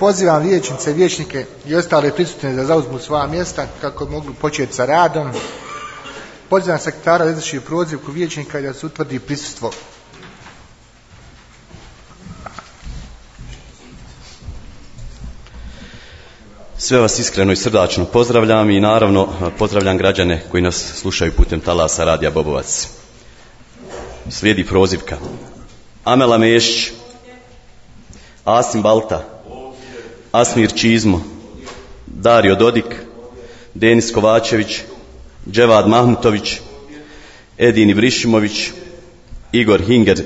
pozivam vijećnice, vijećnike i ostale prisutne da zauzmu svoja mjesta kako mogu početi sa radom. Pozivam sekretara da izvrši prozivku vijećnika i da se utvrdi prisustvo. Sve vas iskreno i srdačno pozdravljam i naravno pozdravljam građane koji nas slušaju putem talasa Radija Bobovac. Slijedi prozivka. Amela Mešić, Asim Balta, Asmir Čizmo, Dario Dodik, Denis Kovačević, Dževad Mahmutović, Edin Ibrišimović, Igor Hinger,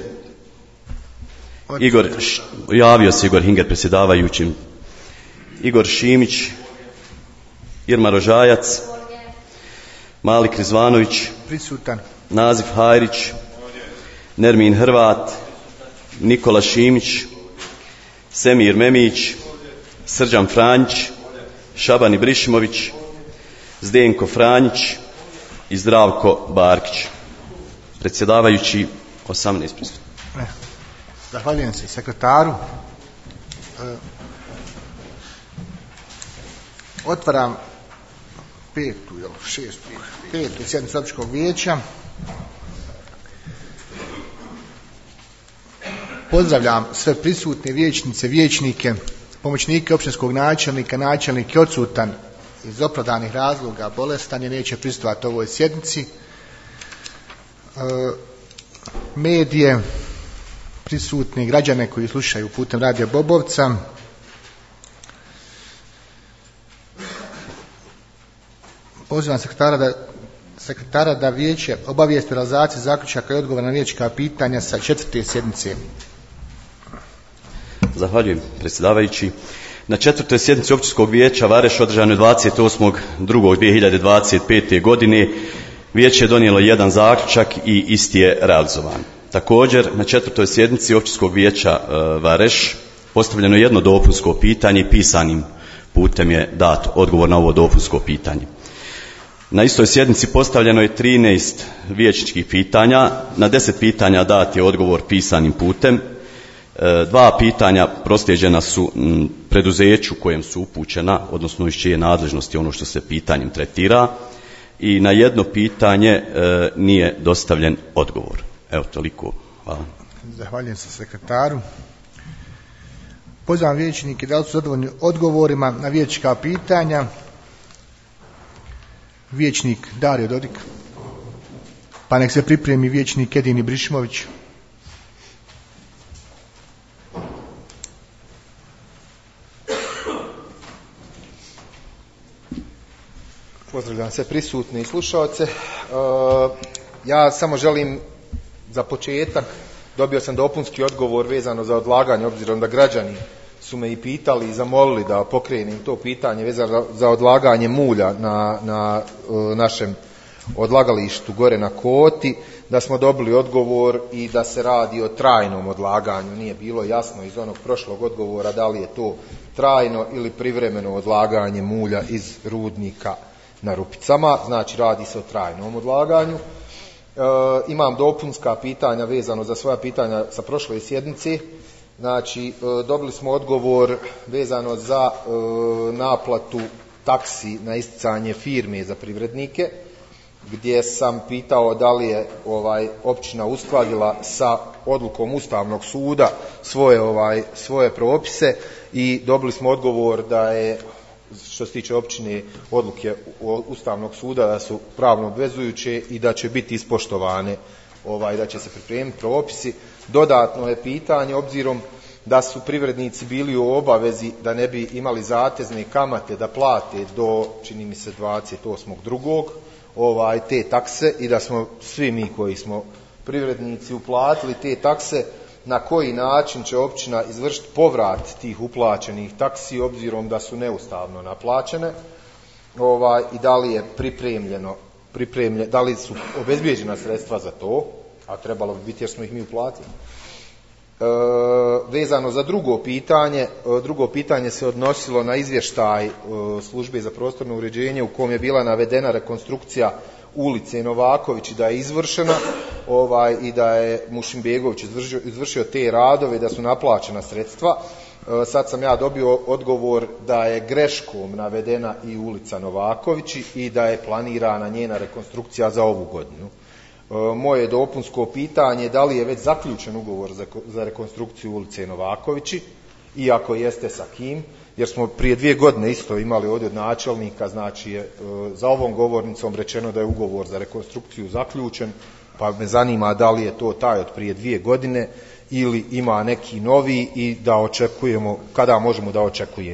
javio se Igor Hinger predsjedavajućim, Igor Šimić, Irma Rožajac, Malik Rizvanović, prisutan, Nazif Hajrić, Nermin Hrvat, Nikola Šimić, Semir Memić, Srđan Franjić, Šaban Ibrišimović, Zdenko Franjić i Zdravko Barkić. Predsjedavajući 18 prisutnih. Zahvaljujem se sekretaru. Otvaram petu sjednicu općinskog vijeća. Pozdravljam sve prisutne vijećnice, vijećnike, pomoćnike općinskog načelnika. Načelnik je odsutan iz opravdanih razloga, bolestan je, neće prisustvovati ovoj sjednici. Medije, prisutni građane koji slušaju putem Radija Bobovca. Pozivam sekretara da vijeće obavijesti o realizaciji zaključaka i odgovora na vijećka pitanja sa 4. sjednice. Zahvaljujem predsjedavajući. Na 4. sjednici općinskog vijeća Vareš održanoj 28.2.2025. godine vijeće je donijelo jedan zaključak i isti je realizovan. Također na 4. sjednici općinskog vijeća Vareš postavljeno jedno dopunsko pitanje i pisanim putem je dat odgovor na ovo dopunsko pitanje. Na istoj sjednici postavljeno je 13 vijećničkih pitanja, na 10 pitanja dat je odgovor pisanim putem, 2 pitanja proslijeđena su preduzeću kojem su upućena, odnosno iz čije nadležnosti ono što se pitanjem tretira, i na jedno pitanje nije dostavljen odgovor. Evo toliko. Hvala. Zahvaljujem se sekretaru. Pozivam vijećnike da li su zadovoljni odgovorima na vijećka pitanja. Vijećnik Dario Dodik, pa nek se pripremi vijećnik Edin Ibrišimović. Pozdravljam sve prisutne i slušalce. Ja samo želim za početak, dobio sam dopunski odgovor vezano za odlaganje, obzirom da građani su me i pitali i zamolili da pokrenem to pitanje vezano za odlaganje mulja na našem odlagalištu gore na Koti, da smo dobili odgovor i da se radi o trajnom odlaganju. Nije bilo jasno iz onog prošlog odgovora da li je to trajno ili privremeno odlaganje mulja iz rudnika na Rupicama, znači radi se o trajnom odlaganju. Imam dopunska pitanja vezano za svoja pitanja sa prošle sjednice. Znači, dobili smo odgovor vezano za naplatu taksi na isticanje firme za privrednike, gdje sam pitao da li je općina uskladila sa odlukom Ustavnog suda svoje propise i dobili smo odgovor da je, što se tiče općine, odluke Ustavnog suda da su pravno obvezujuće i da će biti ispoštovane, da će se pripremiti propisi. Dodatno je pitanje, obzirom da su privrednici bili u obavezi da ne bi imali zatezne kamate da plate do, čini mi se, 28.2. Te takse i da smo svi mi koji smo privrednici uplatili te takse, na koji način će općina izvršiti povrat tih uplaćenih taksi obzirom da su neustavno naplaćene, i da li je da li su obezbijeđena sredstva za to, a trebalo bi biti jer smo ih mi uplatili. Vezano za drugo pitanje se odnosilo na izvještaj službe za prostorno uređenje u kom je bila navedena rekonstrukcija ulice Novaković i da je izvršena i da je Mušimbegović izvršio te radove i da su naplaćena sredstva. Sad sam ja dobio odgovor da je greškom navedena i ulica Novakovići i da je planirana njena rekonstrukcija za ovu godinu. Moje dopunsko pitanje, da li je već zaključen ugovor za rekonstrukciju ulice Novakovići i ako jeste sa kim, jer smo prije 2 godine isto imali ovdje od načelnika, znači je za ovom govornicom rečeno da je ugovor za rekonstrukciju zaključen, pa me zanima da li je to taj od prije 2 godine ili ima neki novi i da očekujemo, kada možemo da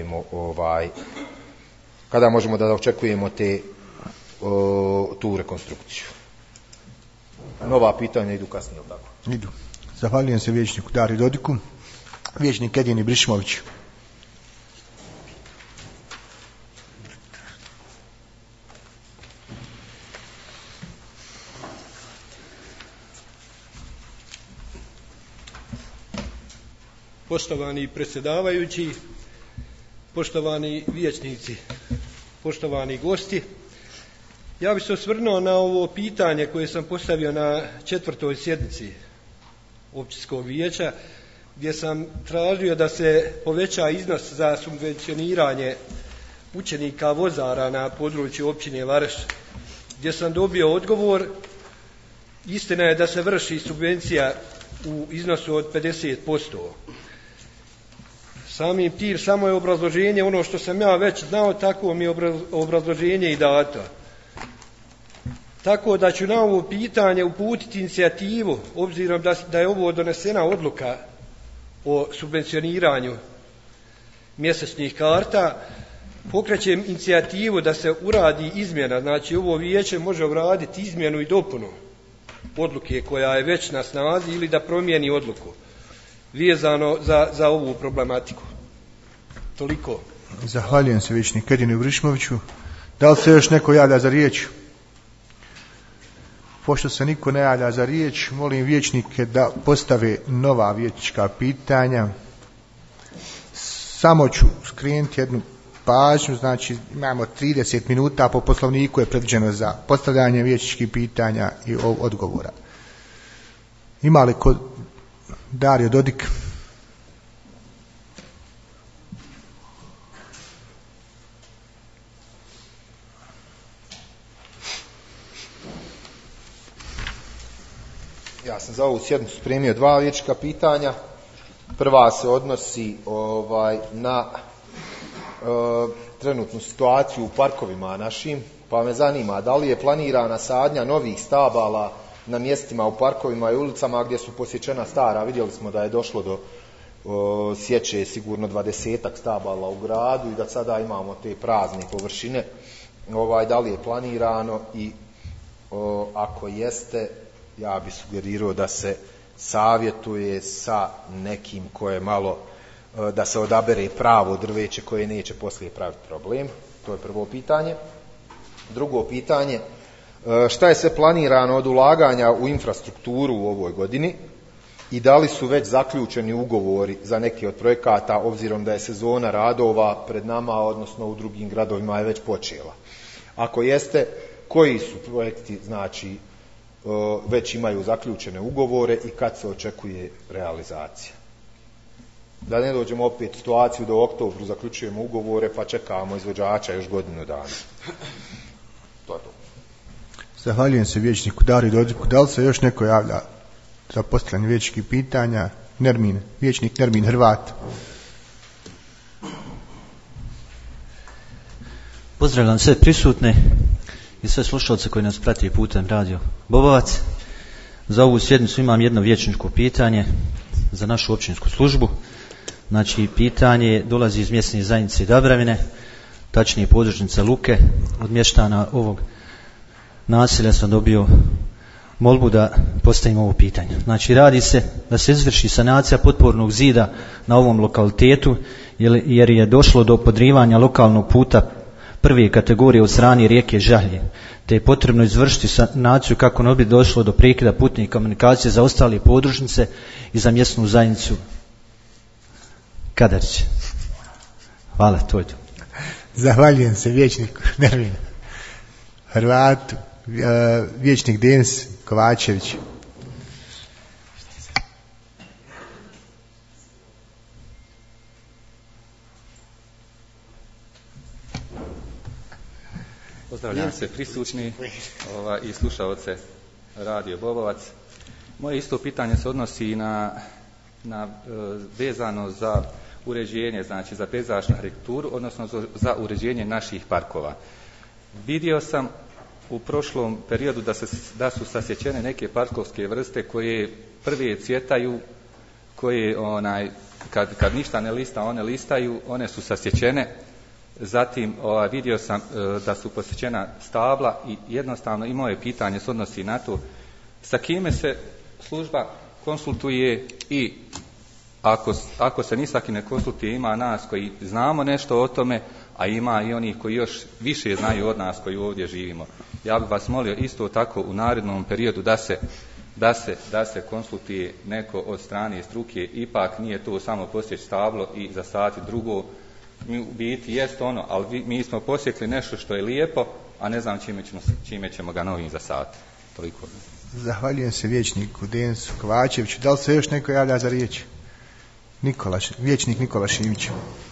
očekujemo tu rekonstrukciju. Nova pitanja idu kasnije, ili tako? Idu. Zahvaljujem se vijećniku Dari Dodiku. Vijećnik Edin Brišmović. Poštovani predsjedavajući, poštovani vijećnici, poštovani gosti, ja bih se osvrnuo na ovo pitanje koje sam postavio na 4. sjednici općinskog vijeća, gdje sam tražio da se poveća iznos za subvencioniranje učenika vozara na području općine Vareš, gdje sam dobio odgovor. Istina je da se vrši subvencija u iznosu od 50%. Samim tim, samo je obrazloženje ono što sam ja već znao, tako mi je obrazloženje i dato. Tako da ću na ovo pitanje uputiti inicijativu, obzirom da je ovo donesena odluka o subvencioniranju mjesečnih karta, pokrećem inicijativu da se uradi izmjena, znači ovo vijeće može uraditi izmjenu i dopunu odluke koja je već na snazi ili da promijeni odluku vezano za ovu problematiku. Toliko. Zahvaljujem se vijećniku Edinu Brišmoviću. Da li se još neko javlja za riječ? Pošto se niko ne javlja za riječ, molim vijećnike da postave nova vijećnička pitanja. Samo ću skrenuti jednu pažnju, znači imamo 30 minuta, po poslovniku je predviđeno za postavljanje vijećničkih pitanja i odgovora. Ima li kod Dario Dodik? Ja sam za ovu sjednicu spremio 2 vijećnička pitanja. Prva se odnosi na trenutnu situaciju u parkovima našim, pa me zanima da li je planirana sadnja novih stabala na mjestima u parkovima i ulicama gdje su posjećena stara. Vidjeli smo da je došlo do sječe sigurno 20-ak stabala u gradu i da sada imamo te prazne površine. Da li je planirano i ako jeste, ja bih sugerirao da se savjetuje sa nekim koje malo, da se odabere pravo drveće koje neće poslije praviti problem. To je prvo pitanje. Drugo pitanje, šta je sve planirano od ulaganja u infrastrukturu u ovoj godini i da li su već zaključeni ugovori za neke od projekata, obzirom da je sezona radova pred nama, odnosno u drugim gradovima je već počela. Ako jeste, koji su projekti, znači, već imaju zaključene ugovore i kad se očekuje realizacija? Da ne dođemo opet u situaciju da u oktobru zaključujemo ugovore pa čekamo izvođača još godinu dana. To je to. Zahvaljujem se vijećniku Dari Dodiku. Da li se još neko javlja za postavljanje vijećničkih pitanja? Vijećnik Nermin Hrvat. Pozdravljam sve prisutne i sve slušalce koji nas prati putem radio Bobovac. Za ovu sjednicu imam jedno vijećničko pitanje za našu općinsku službu. Znači, pitanje dolazi iz mjesne zajednice Dabravine, tačnije podružnice Luke. Od mještana ovog naselja sam dobio molbu da postavim ovo pitanje. Znači, radi se da se izvrši sanacija potpornog zida na ovom lokalitetu, jer je došlo do podrivanja lokalnog puta prve kategorije od strane rijeke Žalje, te je potrebno izvršiti sanaciju kako ne bi došlo do prekida putnih komunikacije za ostale podružnice i za mjesnu zajednicu Kadarić. Hvala, to je to. Zahvaljujem se vijećniku Nerminu Hrvatu. Vijećnik Denis Kovačević. Pozdravljam se prisutni i slušaoce Radio Bobovac. Moje isto pitanje se odnosi na vezano za uređenje, znači za pejzažnu arhitekturu, odnosno za uređenje naših parkova. Vidio sam u prošlom periodu da su sasječene neke parkovske vrste koje prve cvjetaju, koje kad ništa ne lista, one listaju, one su sasječene. Zatim vidio sam da su posjećena stabla i jednostavno i moje pitanje se odnosi na to sa kime se služba konsultuje i ako se ni sa kim ne konsultuje, ima nas koji znamo nešto o tome, a ima i onih koji još više znaju od nas koji ovdje živimo. Ja bih vas molio isto tako u narednom periodu da se konsultuje neko od strane struke, ipak nije to samo posjeći stablo i zasati drugo. U biti jest ono, ali mi smo posjekli nešto što je lijepo, a ne znam čime ćemo ga novim zasati. Toliko. Zahvaljujem se vijećniku Denisu Kovačeviću. Da li se još neko javlja za riječ? Vijećnik Nikola Šimić.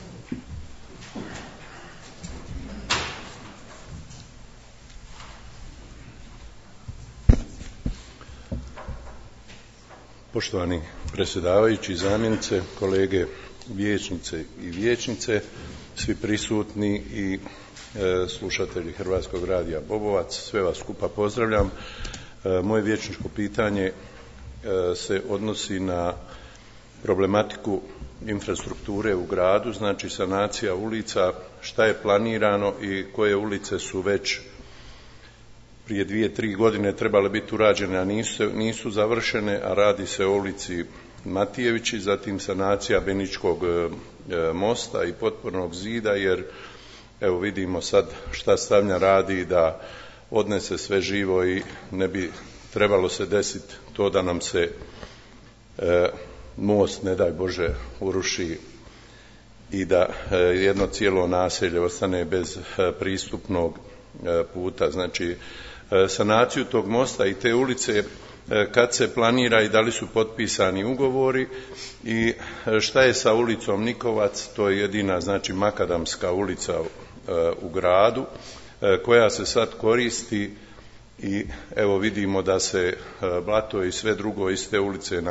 Poštovani predsjedavajući, zamjenice, kolege vijećnice i vijećnice, svi prisutni i slušatelji Hrvatskog radija Bobovac, sve vas skupa pozdravljam. Moje vijećničko pitanje se odnosi na problematiku infrastrukture u gradu, znači sanacija ulica, šta je planirano i koje ulice su već prije 2-3 godine trebale biti urađene, a nisu završene, a radi se o ulici Matijevići, zatim sanacija Beničkog mosta i potpornog zida, jer evo vidimo sad šta Stavnja radi da odnese sve živo i ne bi trebalo se desiti to da nam se most, ne daj Bože, uruši i da jedno cijelo naselje ostane bez pristupnog puta. Znači, sanaciju tog mosta i te ulice kad se planira i da li su potpisani ugovori i šta je sa ulicom Nikovac, to je jedina znači makadamska ulica u gradu koja se sad koristi i evo vidimo da se blato i sve drugo iz te ulice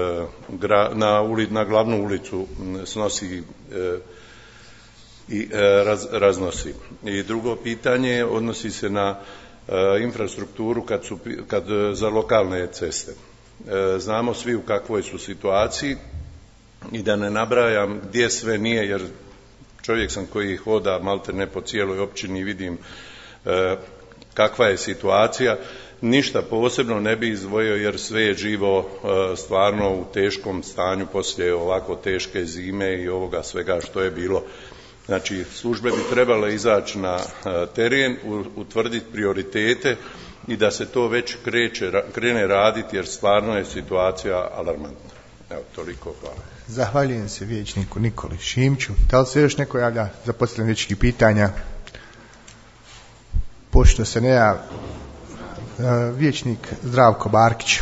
na glavnu ulicu snosi i raznosi. I drugo pitanje odnosi se na infrastrukturu kad za lokalne ceste. Znamo svi u kakvoj su situaciji i da ne nabrajam gdje sve nije, jer čovjek sam koji hoda malte ne po cijeloj općini i vidim kakva je situacija. Ništa posebno ne bi izdvojio jer sve je živo stvarno u teškom stanju poslije ovako teške zime i ovoga svega što je bilo. Znači, službe bi trebale izaći na teren, utvrditi prioritete i da se to već krene raditi jer stvarno je situacija alarmantna. Evo, toliko, hvala. Zahvaljujem se vijećniku Nikoli Šimiću. Da li se još neko javlja za postavljanje vijećničkih pitanja? Pošto se ne javlja vijećnik Zdravko Barkić.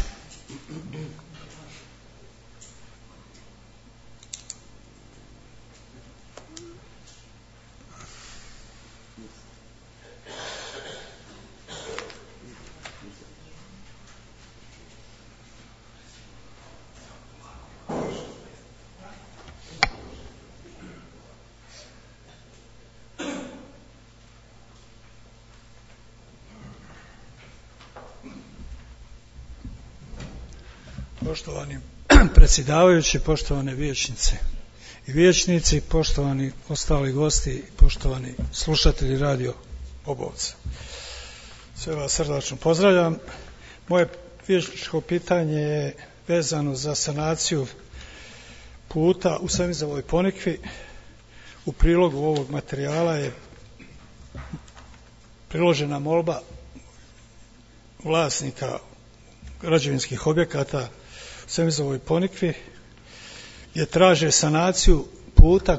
Poštovani predsjedavajući, poštovane vijećnice i vijećnici, poštovani ostali gosti, poštovani slušatelji Radio Bobovca. Sve vas srdačno pozdravljam. Moje vijećničko pitanje je vezano za sanaciju puta u Semizovoj Ponikvi. U prilogu ovog materijala je priložena molba vlasnika građevinskih objekata u Semizovoj Ponikvi gdje traže sanaciju puta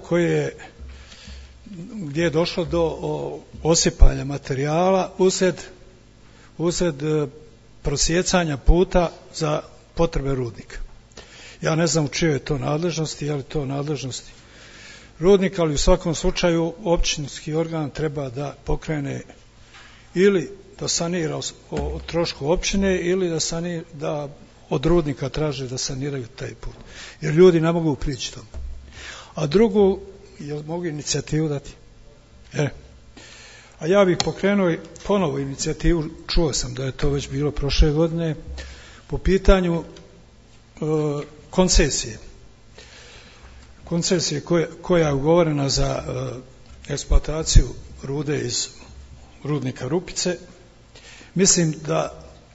gdje je došlo do osipanja materijala usred prosjecanja puta za potrebe rudnika. Ja ne znam u čijoj je to nadležnosti, je li to nadležnosti rudnika, ali u svakom slučaju općinski organ treba da pokrene ili da sanira o trošku općine ili da od rudnika traže da saniraju taj put. Jer ljudi ne mogu prići tamo. A drugu, jel mogu inicijativu dati? A ja bih pokrenuo ponovo inicijativu, čuo sam da je to već bilo prošle godine, po pitanju koncesije. Koncesije koja je ugovorena za eksploataciju rude iz rudnika Rupice. Mislim da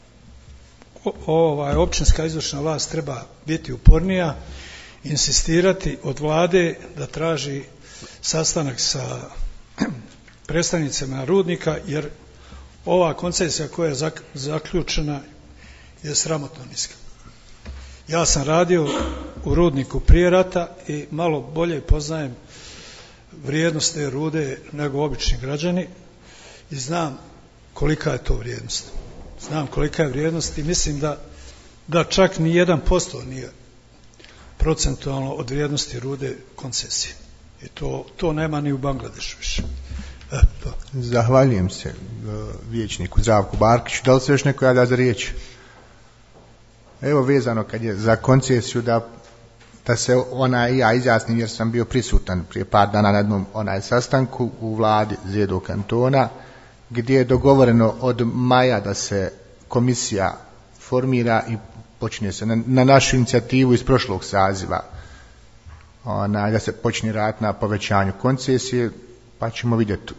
općinska izvršna vlast treba biti upornija, insistirati od vlade da traži sastanak sa predstavnicima rudnika, jer ova koncesija koja je zaključena je sramotno niska. Ja sam radio u rudniku prije rata i malo bolje poznajem vrijednost te rude nego obični građani i znam kolika je to vrijednost. Znam kolika je vrijednost i mislim da čak ni 1% nije procentualno od vrijednosti rude koncesije. I to nema ni u Bangladešu više. Zahvaljujem se vijećniku Zdravku Barkiću. Da li se još neko javlja za riječ? Evo, vezano kad je za koncesiju da se ja izjasnim, jer sam bio prisutan prije par dana na jednom sastanku u vladi Zedo kantona, gdje je dogovoreno od maja da se komisija formira i počne se na našu inicijativu iz prošlog saziva da se počne raditi na povećanju koncesije, pa ćemo vidjeti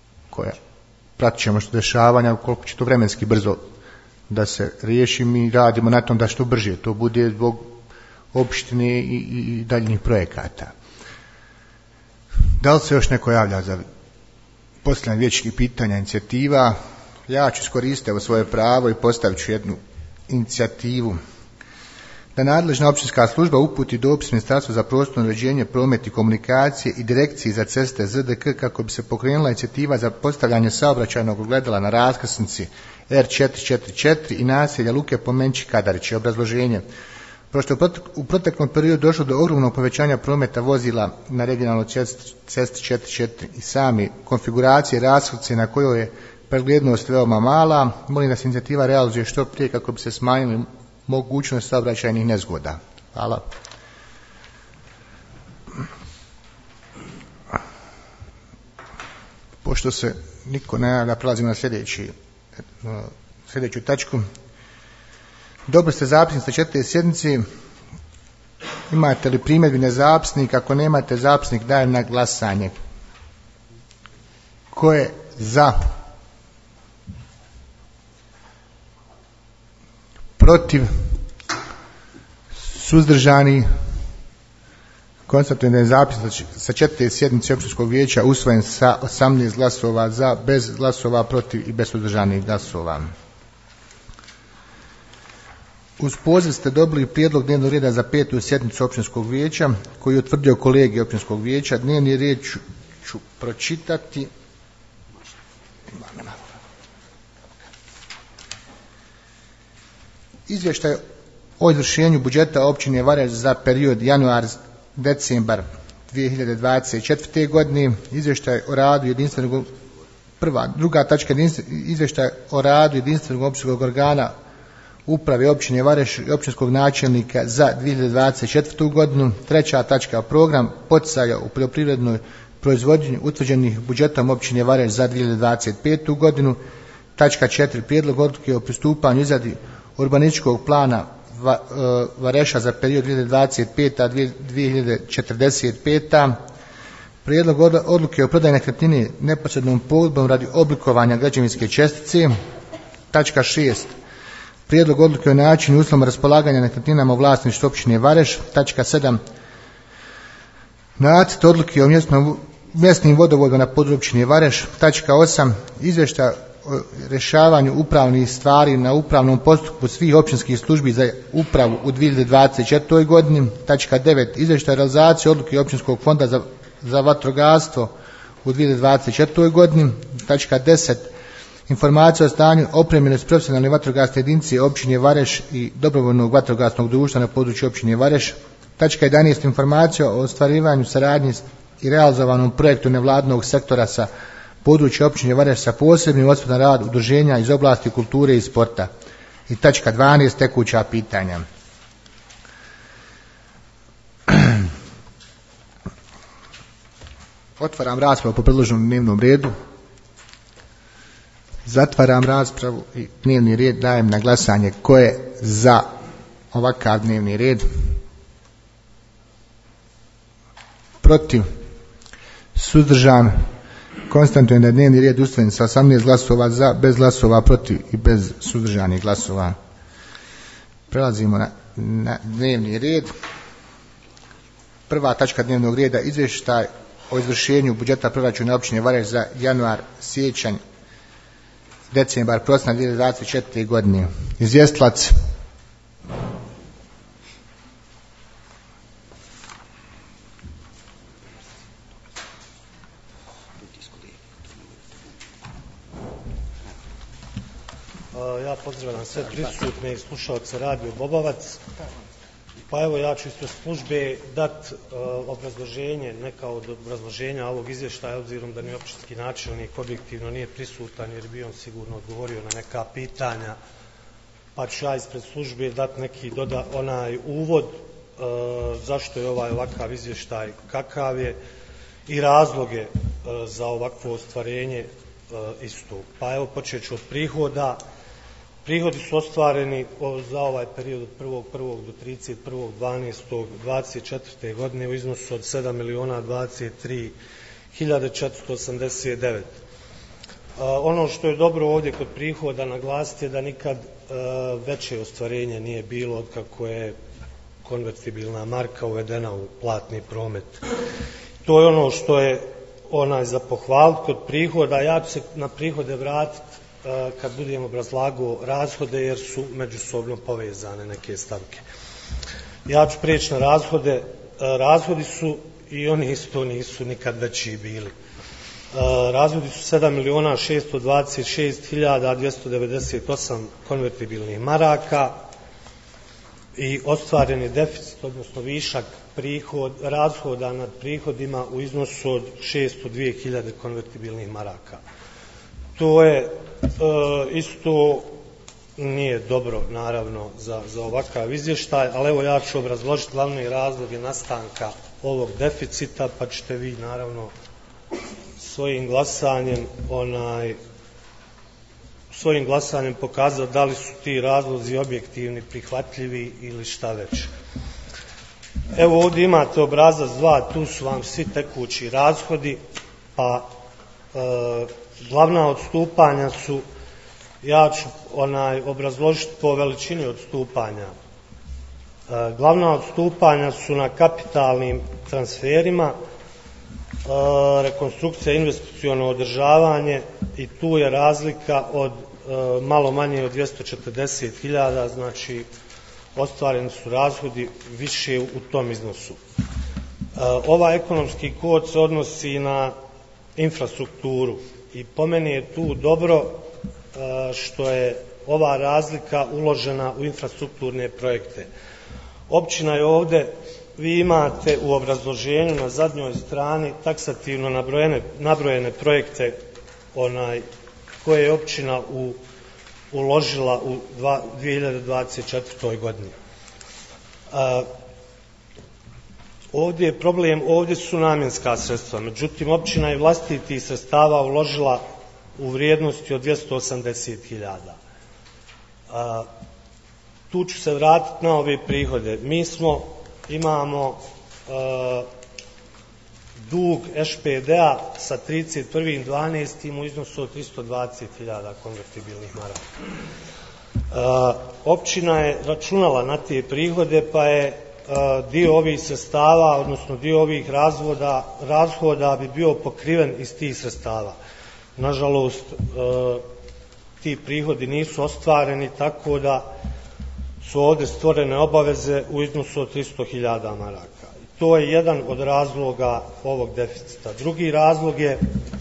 pratit ćemo što dešavanja, koliko će to vremenski brzo da se riješi. Mi radimo na tom da što brže to bude zbog opštine i daljnjih projekata. Da li se još neko javlja za posljednje vijećnih pitanja, inicijativa? Ja ću iskoristiti svoje pravo i postavit ću jednu inicijativu. Da nadležna općinska služba uputi dopis Ministarstvu za prostorno uređenje, promet i komunikacije i Direkciji za ceste ZDK kako bi se pokrenula inicijativa za postavljanje saobraćajnog ogledala na raskrsnici R444 i naselja Luke Pomenči Kadarić. Obrazloženje. Pošto u proteklom periodu došlo do ogromnog povećanja prometa vozila na regionalnoj cesti 44 i sami konfiguracije raskrsnice na kojoj je preglednost veoma mala, molim da se inicijativa realizuje što prije kako bi se smanjili mogućnost saobraćajnih nezgoda. Hvala. Pošto se niko ne javlja, prelazimo na sljedeću tačku. Dobili ste zapisnik sa 4. sjednici. Imate li primjedbi na zapisnik? Ako nemate zapisnik, dajem na glasanje. Ko je za? Protiv? Suzdržani? Konstatujem da je zapisnik sa 4. sjednice općinskog vijeća usvojen sa 18 glasova za, bez glasova protiv i bez suzdržanih glasova. Uz poziv ste dobili prijedlog dnevnog reda za 5. sjednicu općinskog vijeća koji je utvrdio kolegij općinskog vijeća. Dnevni red ću pročitati. Izvještaj o izvršenju budžeta općine Vareš za period januar-decembar 2024. godine. Izvještaj o radu jedinstvenog druga tačka izvještaj o radu jedinstvenog općinskog organa uprave općine Vareš i općinskog načelnika za 2024. godinu. Treća tačka program poticaja u poljoprivrednoj proizvodnji utvrđenih budžetom općine Vareš za 2025. godinu. Tačka 4. prijedlog odluke o pristupanju izradi urbanističkog plana Vareša za period 2025-2045. Prijedlog odluke o prodaji nekretnine neposrednom pogodbom radi oblikovanja građevinske čestice. Tačka 6. Prijedlog odluke o načinu i uslovima raspolaganja nekretninama u vlasništvu općine Vareš. Tačka 7. Nacrt odluke o mjesnim vodovodima na području općine Vareš. Tačka 8. Izvještaj o rješavanju upravnih stvari na upravnom postupku svih općinskih službi za upravu u 2024. godini. Tačka 9. Izvještaj o realizaciji odluke općinskog fonda za vatrogastvo u 2024. godini. Tačka 10. Informacija o stanju opremljenosti profesionalne vatrogasne jedinice općine Vareš i dobrovoljnog vatrogasnog društva na području općine Vareš. Tačka 11. Informacija o ostvarivanju saradnje i realizovanom projektu nevladinog sektora sa područje općine Vareš sa posebnim osvrtom na rad udruženja iz oblasti kulture i sporta. I tačka 12, tekuća pitanja. Otvaram raspravu po predloženom dnevnom redu. Zatvaram raspravu i dnevni red dajem na glasanje. Ko je za ovakav dnevni red? Protiv? Suzdržan? Konstatujem da je dnevni red usvojen sa 18 glasova za, bez glasova protiv i bez suzdržanih glasova. Prelazimo na dnevni red. Prva tačka dnevnog reda, izvještaj o izvršenju budžeta proračuna općine Vareš za januar, siječanj, decembar, prosinac 2024. godine. Izvjestilac. Ja pozdravljam sve prisutne i slušalce Radio Bobovac. Pa evo, ja ću ispred službe dati obrazloženje, neka od obrazloženja ovog izvještaja, obzirom da ni općinski načelnik objektivno nije prisutan jer bi on sigurno odgovorio na neka pitanja, pa ću ja ispred službe dati neki onaj uvod zašto je ovakav izvještaj kakav je i razloge za ovakvo ostvarenje isto. Pa evo, počet ću od prihoda. Prihodi su ostvareni za ovaj period od 1.1. do 31.12.24. godine u iznosu od 7.023.489. Ono što je dobro ovdje kod prihoda naglasiti je da nikad veće ostvarenje nije bilo od kako je konvertibilna marka uvedena u platni promet. To je ono što je za pohvaliti kod prihoda. Ja ću se na prihode vratiti kad budem obrazlagao rashode jer su međusobno povezane neke stavke. Ja ću prijeći na rashode. Rashodi su i oni isto nisu nikad veći bili. Rashodi su 7.626.298 konvertibilnih maraka i ostvareni deficit, odnosno višak rashoda nad prihodima u iznosu od 602.000 konvertibilnih maraka. To je isto nije dobro naravno za ovakav izvještaj, ali evo ja ću obrazložiti glavne razloge nastanka ovog deficita, pa ćete vi naravno svojim glasanjem pokazati da li su ti razlozi objektivni, prihvatljivi ili šta već. Evo ovdje imate obrazac 2, tu su vam svi tekući rashodi, pa glavna odstupanja su, ja ću obrazložiti po veličini odstupanja. Glavna odstupanja su na kapitalnim transferima, rekonstrukcija, investiciono održavanje i tu je razlika od malo manje od 240.000, znači ostvareni su rashodi više u tom iznosu. Ovaj ekonomski kod se odnosi na infrastrukturu i po meni je tu dobro što je ova razlika uložena u infrastrukturne projekte. Općina je ovdje, vi imate u obrazloženju na zadnjoj strani taksativno nabrojene projekte koje je općina uložila u 2024. godini. Ovdje je problem, ovdje su namjenska sredstva, međutim općina je vlastitih sredstava uložila u vrijednosti od 280.000. Tu ću se vratiti na ove prihode. Mi imamo dug ŠPD-a sa 31.12. u iznosu od 320.000 konvertibilnih maraka. Općina je računala na te prihode, pa je dio ovih sredstava, odnosno dio ovih rashoda bi bio pokriven iz tih sredstava. Nažalost, ti prihodi nisu ostvareni, tako da su ovdje stvorene obaveze u iznosu od 300.000 maraka. To je jedan od razloga ovog deficita. Drugi razlog je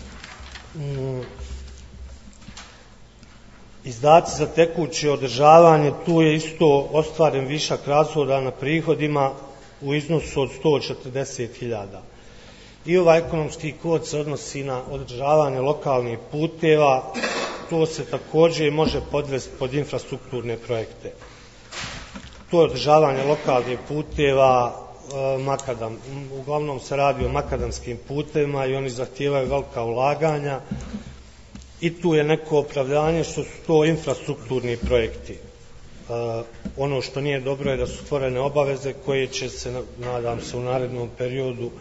izdaci za tekuće održavanje. Tu je isto ostvaren višak rashoda na prihodima u iznosu od 140.000. I ovaj ekonomski kod se odnosi na održavanje lokalnih puteva, to se također može podvesti pod infrastrukturne projekte. To je održavanje lokalnih puteva, uglavnom se radi o makadamskim putevima i oni zahtijevaju velika ulaganja i tu je neko opravdanje što su to infrastrukturni projekti. Ono što nije dobro je da su stvorene obaveze koje će se, nadam se, u narednom periodu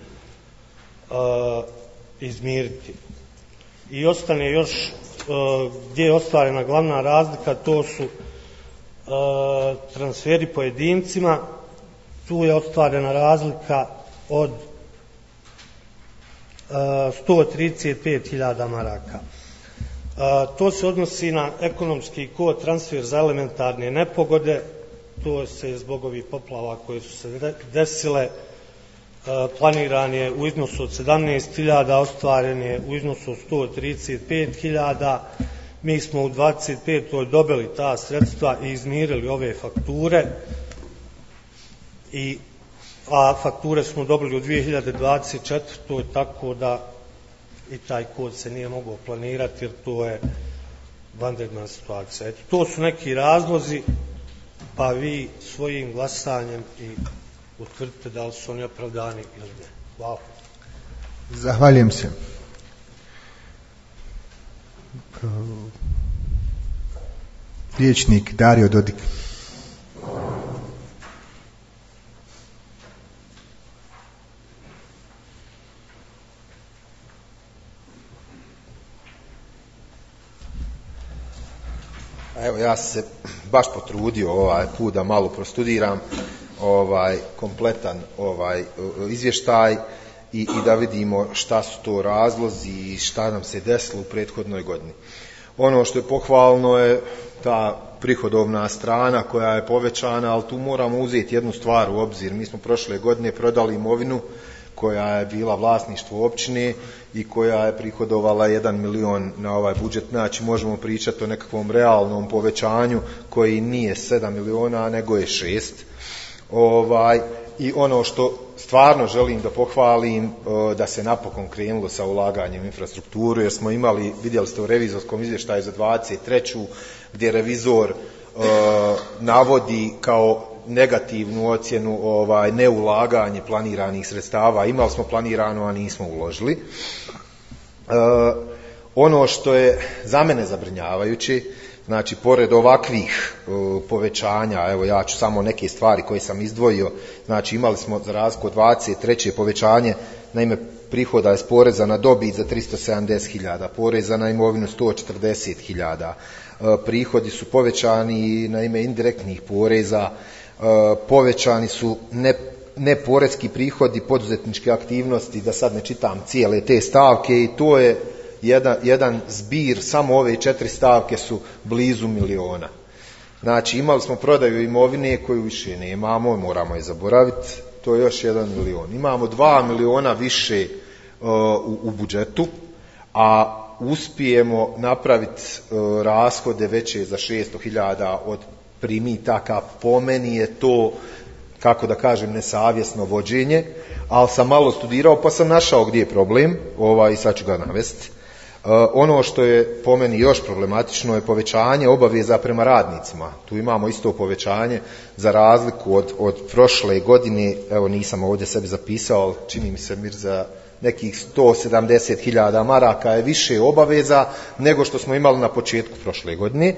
izmiriti. I ostane još gdje je ostvarena glavna razlika, to su transferi pojedincima. Tu je ostvarena razlika od 135.000 maraka. To se odnosi na ekonomski kod transfer za elementarne nepogode. To se zbog ovih poplava koje su se desile, planiran je u iznosu od 17.000, ostvaren je u iznosu od 135.000. Mi smo u 25. dobili ta sredstva i izmirili ove fakture, a fakture smo dobili u 2024. tako da i taj kod se nije mogao planirati jer to je vanredna situacija. To su neki razlozi, pa vi svojim glasanjem i utvrdite da li su oni opravdani ili ne. Hvala. Zahvaljujem se. Vijećnik Dario Dodik. Evo, ja se baš potrudio ovaj put da malo prostudiram kompletan izvještaj i da vidimo šta su to razlozi i šta nam se desilo u prethodnoj godini. Ono što je pohvalno je ta prihodovna strana koja je povećana, ali tu moramo uzeti jednu stvar u obzir. Mi smo prošle godine prodali imovinu koja je bila vlasništvo općine i koja je prihodovala 1 milion na ovaj budžet. Znači možemo pričati o nekakvom realnom povećanju koji nije 7 miliona nego je 6. I ono što stvarno želim da pohvalim, da se napokon krenulo sa ulaganjem u infrastrukturu, jer smo imali, vidjeli ste u revizorskom izvještaju za 23. gdje revizor navodi kao negativnu ocjenu neulaganje planiranih sredstava. Imali smo planirano, a nismo uložili. Ono što je za mene zabrinjavajuće, znači pored ovakvih povećanja, evo ja ću samo neke stvari koje sam izdvojio, znači imali smo za razliku od 23. povećanje na ime prihoda iz poreza na dobit za 370.000, poreza na imovinu 140.000, prihodi su povećani na ime indirektnih poreza, povećani su neporezki prihodi poduzetničke aktivnosti, da sad ne čitam cijele te stavke, i to je jedan zbir, samo ove 4 stavke su blizu miliona. Znači imali smo prodaju imovine koju više nemamo, moramo je zaboraviti, to je još 1 milion. Imamo 2 miliona više u budžetu, a uspijemo napraviti rashode veće za 600.000 od primitaka. Po meni je to, kako da kažem, nesavjesno vođenje, ali sam malo studirao pa sam našao gdje je problem, i sad ću ga navesti. Ono što je po meni još problematično je povećanje obaveza prema radnicima. Tu imamo isto povećanje za razliku od prošle godine, evo nisam ovdje sebi zapisao, ali čini mi se Mirza, nekih 170.000 maraka je više obaveza nego što smo imali na početku prošle godine.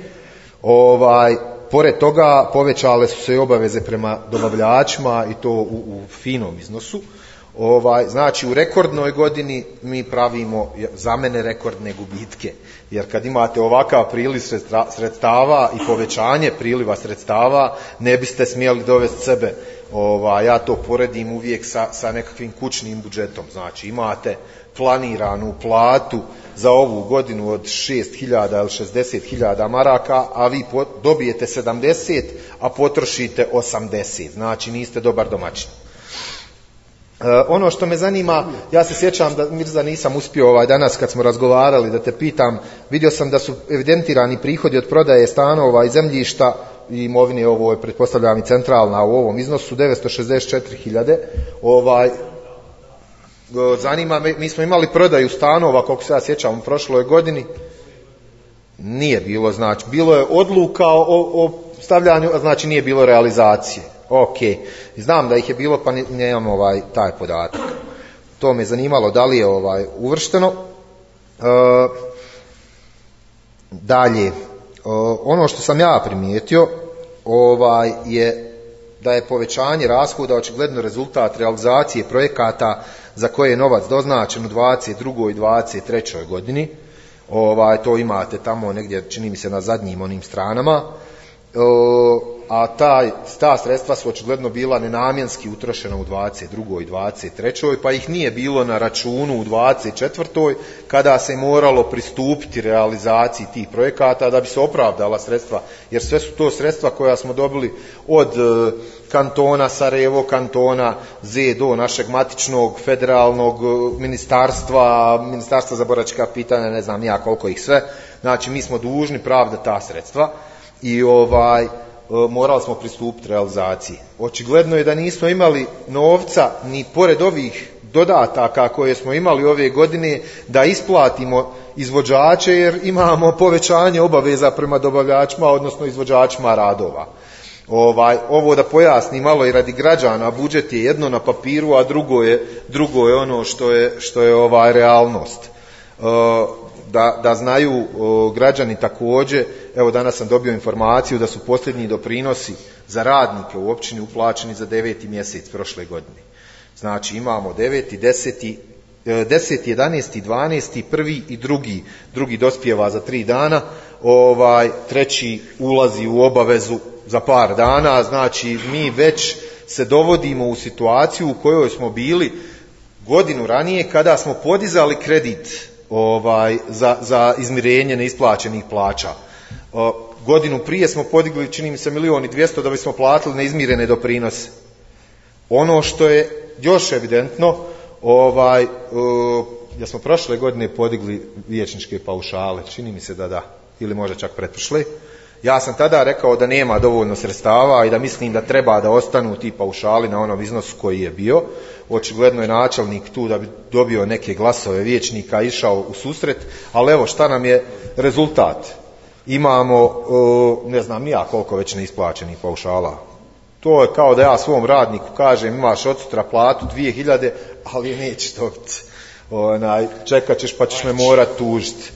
Pored toga povećale su se i obaveze prema dobavljačima i to u finom iznosu. Znači u rekordnoj godini mi pravimo, za mene, rekordne gubitke, jer kad imate ovakav priliv sredstava i povećanje priliva sredstava, ne biste smjeli dovesti sebe, ja to poredim uvijek sa nekakvim kućnim budžetom. Znači imate planiranu platu za ovu godinu od 6.000 ili 60.000 maraka, a vi dobijete 70, a potrošite 80, znači niste dobar domaćin. Ono što me zanima, ja se sjećam da, Mirza, nisam uspio danas kad smo razgovarali da te pitam, vidio sam da su evidentirani prihodi od prodaje stanova i zemljišta i imovine, ovo je pretpostavljam i centralna u ovom iznosu, 964.000, zanima me, mi smo imali prodaju stanova, koliko se ja sjećam, u prošloj godini, nije bilo, znači, bilo je odluka o stavljanju, znači nije bilo realizacije. Ok, znam da ih je bilo, pa nemam taj podatak. To me zanimalo da li je uvršteno. Dalje, ono što sam ja primijetio je da je povećanje rashoda očigledno rezultat realizacije projekata za koje je novac doznačen u 22. i 23. godini. To imate tamo negdje, čini mi se, na zadnjim onim stranama. A ta sredstva su očigledno bila nenamjenski utrošena u 22. i 23. pa ih nije bilo na računu u 24. kada se moralo pristupiti realizaciji tih projekata da bi se opravdala sredstva, jer sve su to sredstva koja smo dobili od kantona Sarajevo, kantona ZEDO, našeg matičnog federalnog ministarstva za boračka pitanja, ne znam ja koliko ih sve. Znači mi smo dužni pravdati ta sredstva i morali smo pristupiti realizaciji. Očigledno je da nismo imali novca ni pored ovih dodataka koje smo imali ove godine da isplatimo izvođače, jer imamo povećanje obaveza prema dobavljačima, odnosno izvođačima radova. Ovo da pojasnim malo i radi građana, budžet je jedno na papiru, a drugo je ono što je realnost. Da znaju građani također, evo danas sam dobio informaciju da su posljednji doprinosi za radnike u općini uplaćeni za 9. mjesec prošle godine. Znači imamo 9., 10., 11., 12., 1. i 2. dospijeva za 3 dana, 3. ulazi u obavezu za par dana, znači mi već se dovodimo u situaciju u kojoj smo bili godinu ranije kada smo podizali kredit za izmirenje neisplaćenih plaća. Godinu prije smo podigli, čini mi se, 1.200.000 da bismo platili neizmirene doprinose. Ono što je još evidentno, da smo prošle godine podigli vijećničke paušale, čini mi se da, ili možda čak pretprošle. Ja sam tada rekao da nema dovoljno sredstava i da mislim da treba da ostanu ti paušali na onom iznosu koji je bio. Očigledno je načelnik tu da bi dobio neke glasove vijećnika, išao u susret, ali evo šta nam je rezultat. Imamo, ne znam ja koliko već neisplaćenih paušala. To je kao da ja svom radniku kažem imaš od sutra platu 2.000, ali nećeš dobiti. Čekat ćeš pa ćeš me morat tužiti.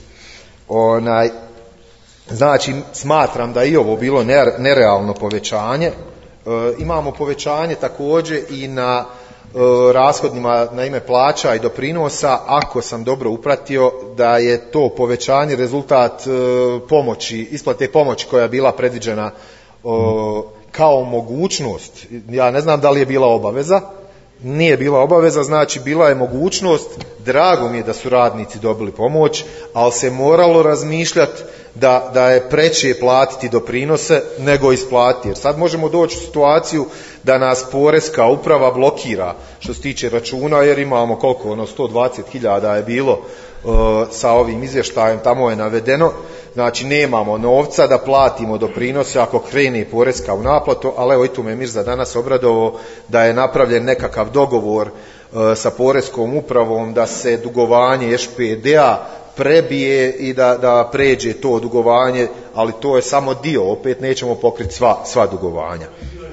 Znači, smatram da i ovo bilo nerealno povećanje. Imamo povećanje također i na rashodima na ime plaća i doprinosa, ako sam dobro upratio da je to povećanje rezultat pomoći, isplate pomoći koja je bila predviđena kao mogućnost. Ja ne znam da li je bila obaveza, nije bila obaveza, znači bila je mogućnost. Drago mi je da su radnici dobili pomoć, ali se moralo razmišljati da je preče platiti doprinose nego isplatiti. Jer sad možemo doći u situaciju da nas poreska uprava blokira što se tiče računa, jer imamo koliko, 120.000 je bilo sa ovim izvještajem, tamo je navedeno. Znači nemamo novca da platimo doprinose ako krene poreska u naplatu, ali evo i tu me Mirza danas obradovao da je napravljen nekakav dogovor sa poreskom upravom da se dugovanje ŠPD-a prebije i da pređe to dugovanje, ali to je samo dio, opet nećemo pokriti sva dugovanja.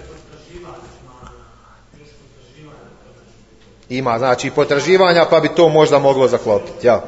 Ima, znači potraživanja, pa bi to možda moglo zaklopiti. Ja.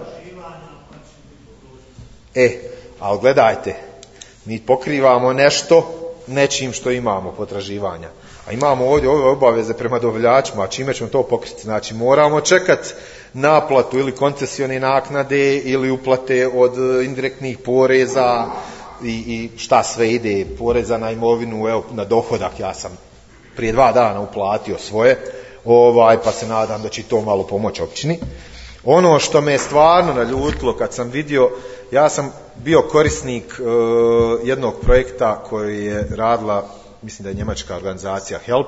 Ali gledajte, mi pokrivamo nešto nečim što imamo potraživanja. A imamo ovdje ove obaveze prema dobavljačima, a čime ćemo to pokriti? Znači moramo čekati naplatu ili koncesione naknade ili uplate od indirektnih poreza i šta sve ide, poreza na imovinu, evo, na dohodak. Ja sam prije 2 dana uplatio svoje, pa se nadam da će to malo pomoći općini. Ono što me je stvarno naljutilo kad sam vidio, ja sam bio korisnik jednog projekta koji je radila, mislim da je njemačka organizacija HELP.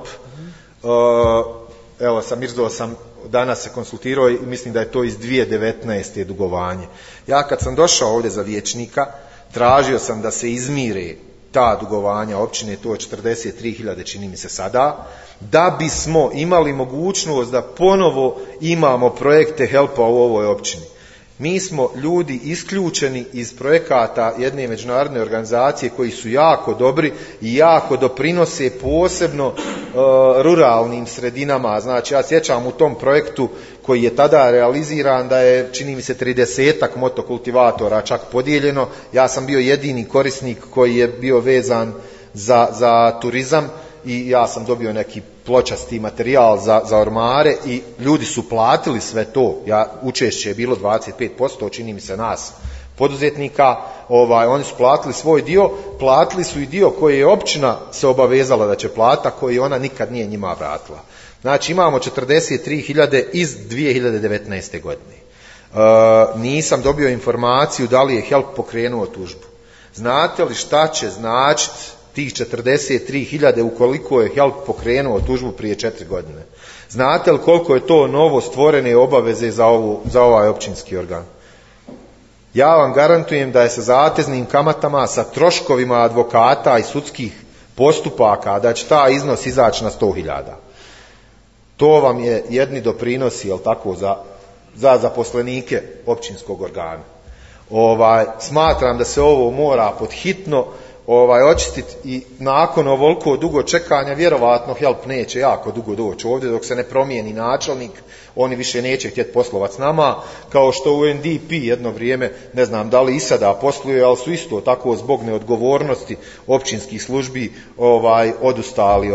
Evo, sa Mirzom sam danas se konsultirao i mislim da je to iz 2019. dugovanje. Ja kad sam došao ovdje za vijećnika, tražio sam da se izmire ta dugovanja općine, to je 43.000 čini mi se sada, da bismo imali mogućnost da ponovo imamo projekte HELP-a u ovoj općini. Mi smo ljudi isključeni iz projekata jedne međunarodne organizacije koji su jako dobri i jako doprinose posebno ruralnim sredinama. Znači, ja sjećam u tom projektu koji je tada realiziran da je, čini mi se, 30-ak motokultivatora čak podijeljeno. Ja sam bio jedini korisnik koji je bio vezan za turizam i ja sam dobio neki pločasti materijal za ormare i ljudi su platili sve to. Učešće je bilo 25%, čini mi se, nas poduzetnika. Oni su platili svoj dio, platili su i dio koji je općina se obavezala da će platiti, koji ona nikad nije njima vratila. Znači, imamo 43.000 iz 2019. godine. Nisam dobio informaciju da li je HELP pokrenuo tužbu. Znate li šta će značiti tih 43.000 ukoliko je HELP pokrenuo tužbu prije 4 godine? Znate li koliko je to novo stvorene obaveze za ovaj općinski organ? Ja vam garantujem da je sa zateznim kamatama, sa troškovima advokata i sudskih postupaka, da će taj iznos izaći na 100.000. To vam je jedni doprinosi, jel tako, za zaposlenike općinskog organa. Smatram da se ovo mora podhitno očistiti i nakon ovoliko dugo čekanja vjerovatno HELP neće jako dugo doći ovdje dok se ne promijeni načelnik, oni više neće htjeti poslovati s nama, kao što UNDP jedno vrijeme, ne znam da li i sada posluje, ali su isto tako zbog neodgovornosti općinskih službi odustali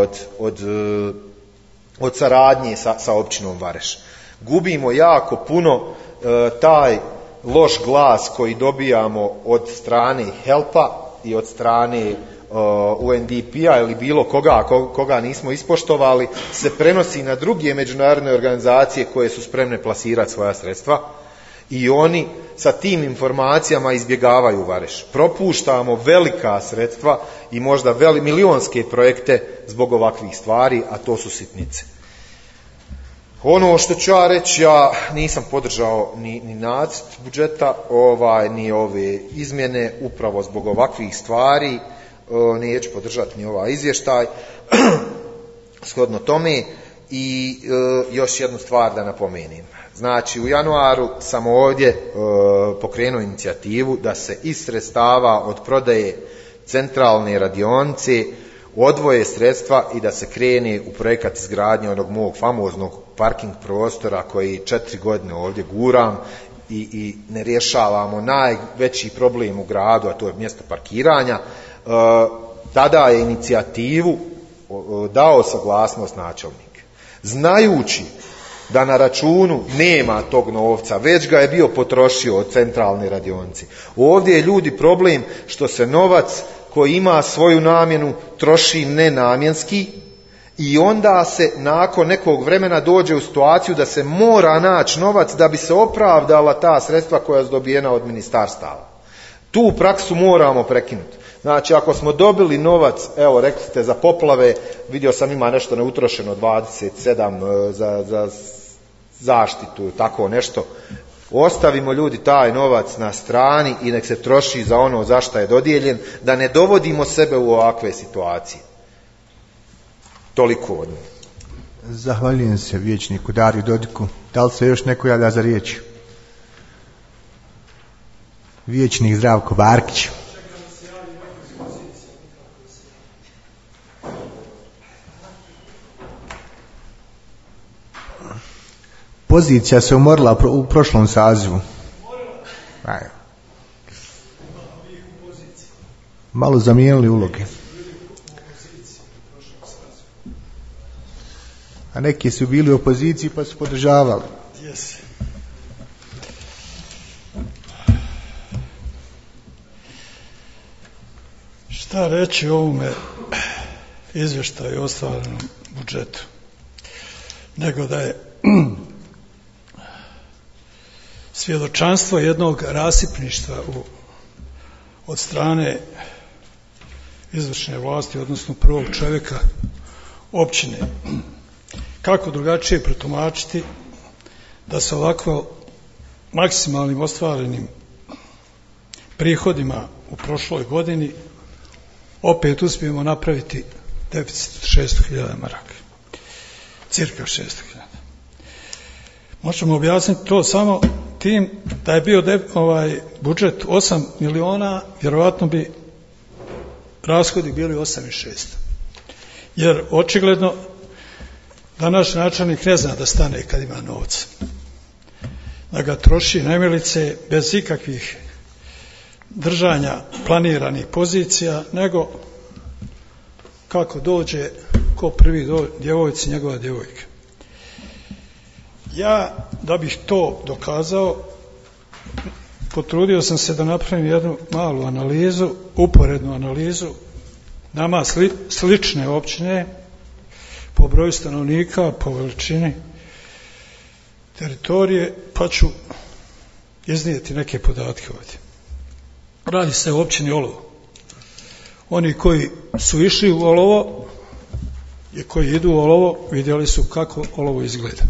od saradnje sa općinom Vareš. Gubimo jako puno taj loš glas koji dobijamo od strane HELP-a i od strane UNDP-a ili bilo koga nismo ispoštovali, se prenosi na druge međunarodne organizacije koje su spremne plasirati svoja sredstva i oni sa tim informacijama izbjegavaju Vareš. Propuštamo velika sredstva i možda milionske projekte zbog ovakvih stvari, a to su sitnice. Ono što ću ja reći, ja nisam podržao ni nacrt budžeta, ni ove izmjene, upravo zbog ovakvih stvari, neću podržati ni ovaj izvještaj, shodno tome. I još jednu stvar da napomenem. Znači, u januaru sam ovdje pokrenuo inicijativu da se iz sredstava od prodaje centralne radionice odvoje sredstva i da se krene u projekat izgradnje onog mog famoznog parking prostora koji 4 godine ovdje guram i ne rješavamo najveći problem u gradu, a to je mjesto parkiranja. Tada je inicijativu dao saglasnost načelnik, znajući da na računu nema tog novca, već ga je bio potrošio od centralne radionice. Ovdje je ljudi problem što se novac koji ima svoju namjenu troši nenamjenski i onda se nakon nekog vremena dođe u situaciju da se mora naći novac da bi se opravdala ta sredstva koja su dobijena od ministarstava. Tu praksu moramo prekinuti. Znači, ako smo dobili novac, evo rekli ste za poplave, vidio sam ima nešto neutrošeno 27 za zaštitu, tako nešto. Ostavimo ljudi taj novac na strani i nek se troši za ono za što je dodijeljen, da ne dovodimo sebe u ovakve situacije. Toliko od mene. Zahvaljujem se vijećniku Dariju Dodiku. Da li se još neko javlja za riječ? Vijećnik Zdravko Varkić. Pozicija se umorila u prošlom sazivu. Malo zamijenili uloge. A neki su bili u opoziciji pa su podržavali. Yes. Šta reći o ovome izvještaju o ostvarenom budžetu? Nego da je svjedočanstvo jednog rasipništva od strane izvršne vlasti, odnosno prvog čovjeka općine. Kako drugačije protumačiti da se ovako maksimalnim ostvarenim prihodima u prošloj godini opet uspijemo napraviti deficit 600.000 maraka. Cirka 600.000. Možemo objasniti to samo tim da je bio budžet 8 miliona, vjerovatno bi rashodi bili 8.600. Jer očigledno da naš načelnik ne zna da stane kad ima novca. Da ga troši nemilice bez ikakvih držanja planiranih pozicija, nego kako dođe, ko prvi djevojci, njegova djevojka. Ja, da bih to dokazao, potrudio sam se da napravim jednu malu analizu, uporednu analizu nama slične općine po broju stanovnika, po veličini teritorije, pa ću iznijeti neke podatke ovdje. Radi se o općini Olovo. Oni koji su išli u Olovo i koji idu u Olovo vidjeli su kako Olovo izgleda.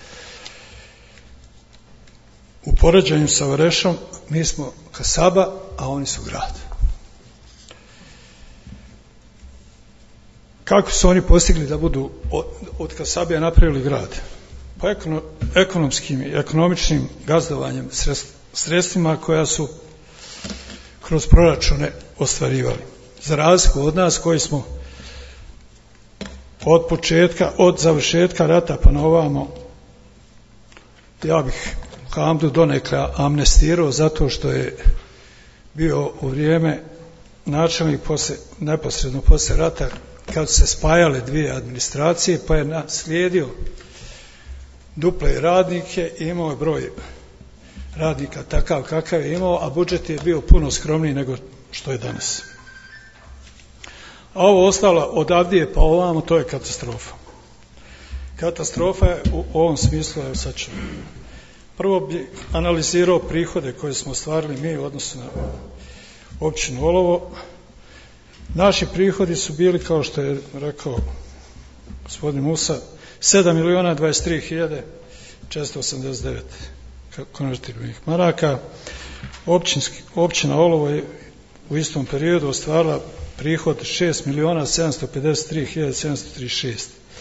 U poređenju sa Varešom mi smo kasaba, a oni su grad. Kako su oni postigli da budu od kasabe napravili grad? Pa ekonomskim i ekonomičnim gazdovanjem sredstvima koja su kroz proračune ostvarivali. Za razliku od nas koji smo od završetka rata pa na ovamo, ja bih Hamdu donekle amnestirao zato što je bio u vrijeme načelnik neposredno poslije rata kad su se spajale dvije administracije, pa je naslijedio duple radnike i imao je broj radnika takav kakav je imao, a budžet je bio puno skromniji nego što je danas. A ovo ostalo od Avdije pa ovamo, to je katastrofa. Katastrofa je u ovom smislu, evo sad ću. Prvo bi analizirao prihode koje smo ostvarili mi u odnosu na općinu Olovo. Naši prihodi su bili, kao što je rekao gospodin Musa, 7.023.489 konvertibilnih maraka. Općina Olovo je u istom periodu ostvarila prihod 6.753.736.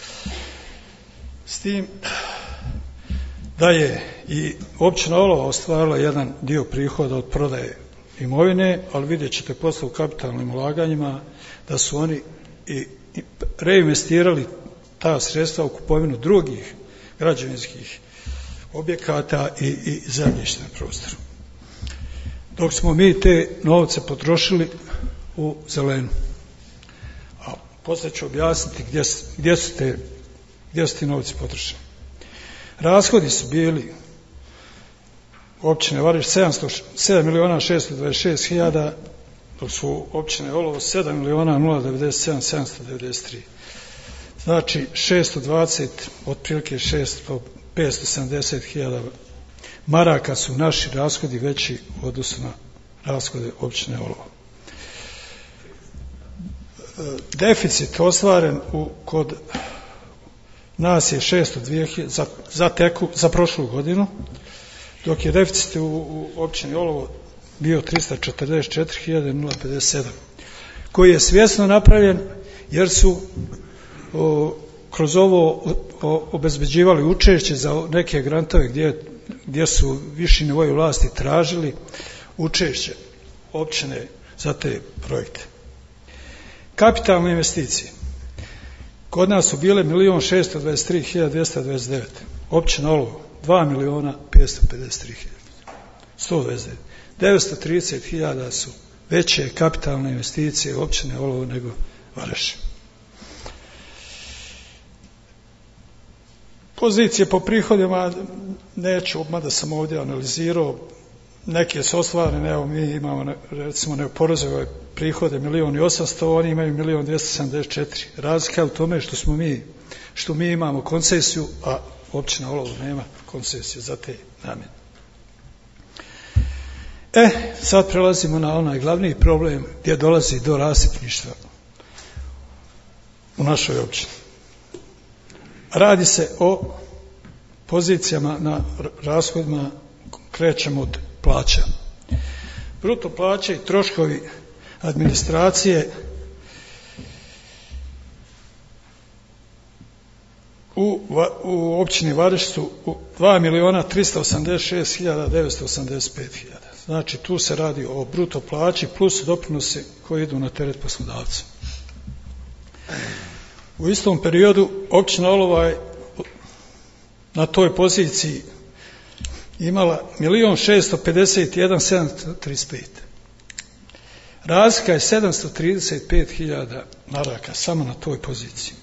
S tim da je i općina Olovo ostvarila jedan dio prihoda od prodaje imovine, ali vidjet ćete posle u kapitalnim ulaganjima da su oni i reinvestirali ta sredstva u kupovinu drugih građevinskih objekata i zemljišne prostore. Dok smo mi te novce potrošili u zelenu. A poslije ću objasniti gdje su ti novci potrošeni. Rashodi su bili općine Vareš 7.626.000, dok su općine Olovo 7.097.793. Znači 620, otprilike 570.000 maraka su naši rashodi veći u odnosu na rashode općine Olovo. Deficit ostvaren kod nas je 602.000 za prošlu godinu, dok je deficit u općini Olovo bio 344.057, koji je svjesno napravljen jer su kroz ovo obezbeđivali učešće za neke grantove gdje su viši nivoi vlasti tražili učešće općine za te projekte. Kapitalne investicije. Kod nas su bile 1.623.229, općina Olovo 2.553.129. 930.000 su veće kapitalne investicije općine Olovo nego Vareš. Pozicije po prihodima neću, mada sam ovdje analizirao, neke su ostvarene, evo mi imamo recimo neoporezive prihode 1.800.000, oni imaju 1.274.000. Razlika je u tome što mi imamo koncesiju, a općina Olovo nema koncesije za te namjene. Sad prelazimo na onaj glavni problem gdje dolazi do rasipništva u našoj općini. Radi se o pozicijama na rashodima, krećemo od plaća. Bruto plaće i troškovi administracije u općini Vareš su 2.386.985.000. Znači tu se radi o bruto plaći plus doprinose koji idu na teret poslodavca. U istom periodu općina Olovo je na toj poziciji imala 1.651.735. Razlika je 735.000 maraka samo na toj poziciji.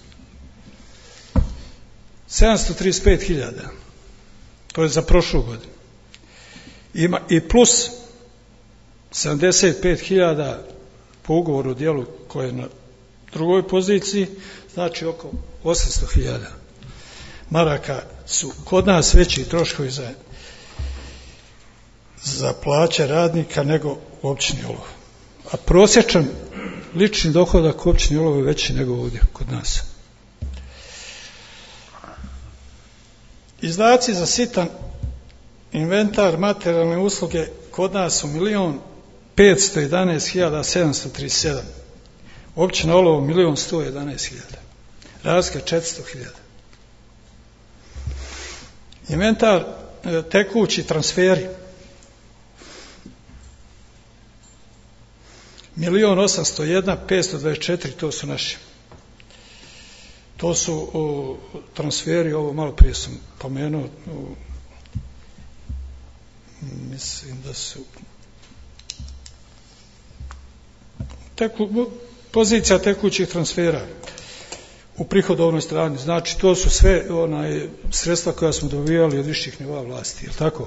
735.000. To je za prošlu godinu. Ima i plus 75.000 po ugovoru o djelu koje je na drugoj poziciji, znači oko 800.000 maraka su kod nas veći troškovi za plaće radnika nego u općini Olovo. A prosječan lični dohodak u općini Olovo je veći nego ovdje kod nas. Izdaci za sitan inventar, materijalne usluge kod nas su 1.511.737. Općina Olovo 1.111.000. Razlika 400.000. Inventar, tekući transferi 1.801.524, to su naši. To su transferi, ovo malo prije sam pomenuo, mislim da su pozicija tekućih transfera u prihodovnoj strani. Znači to su sve sredstva koja smo dobivali od viših nivoa vlasti, je li tako?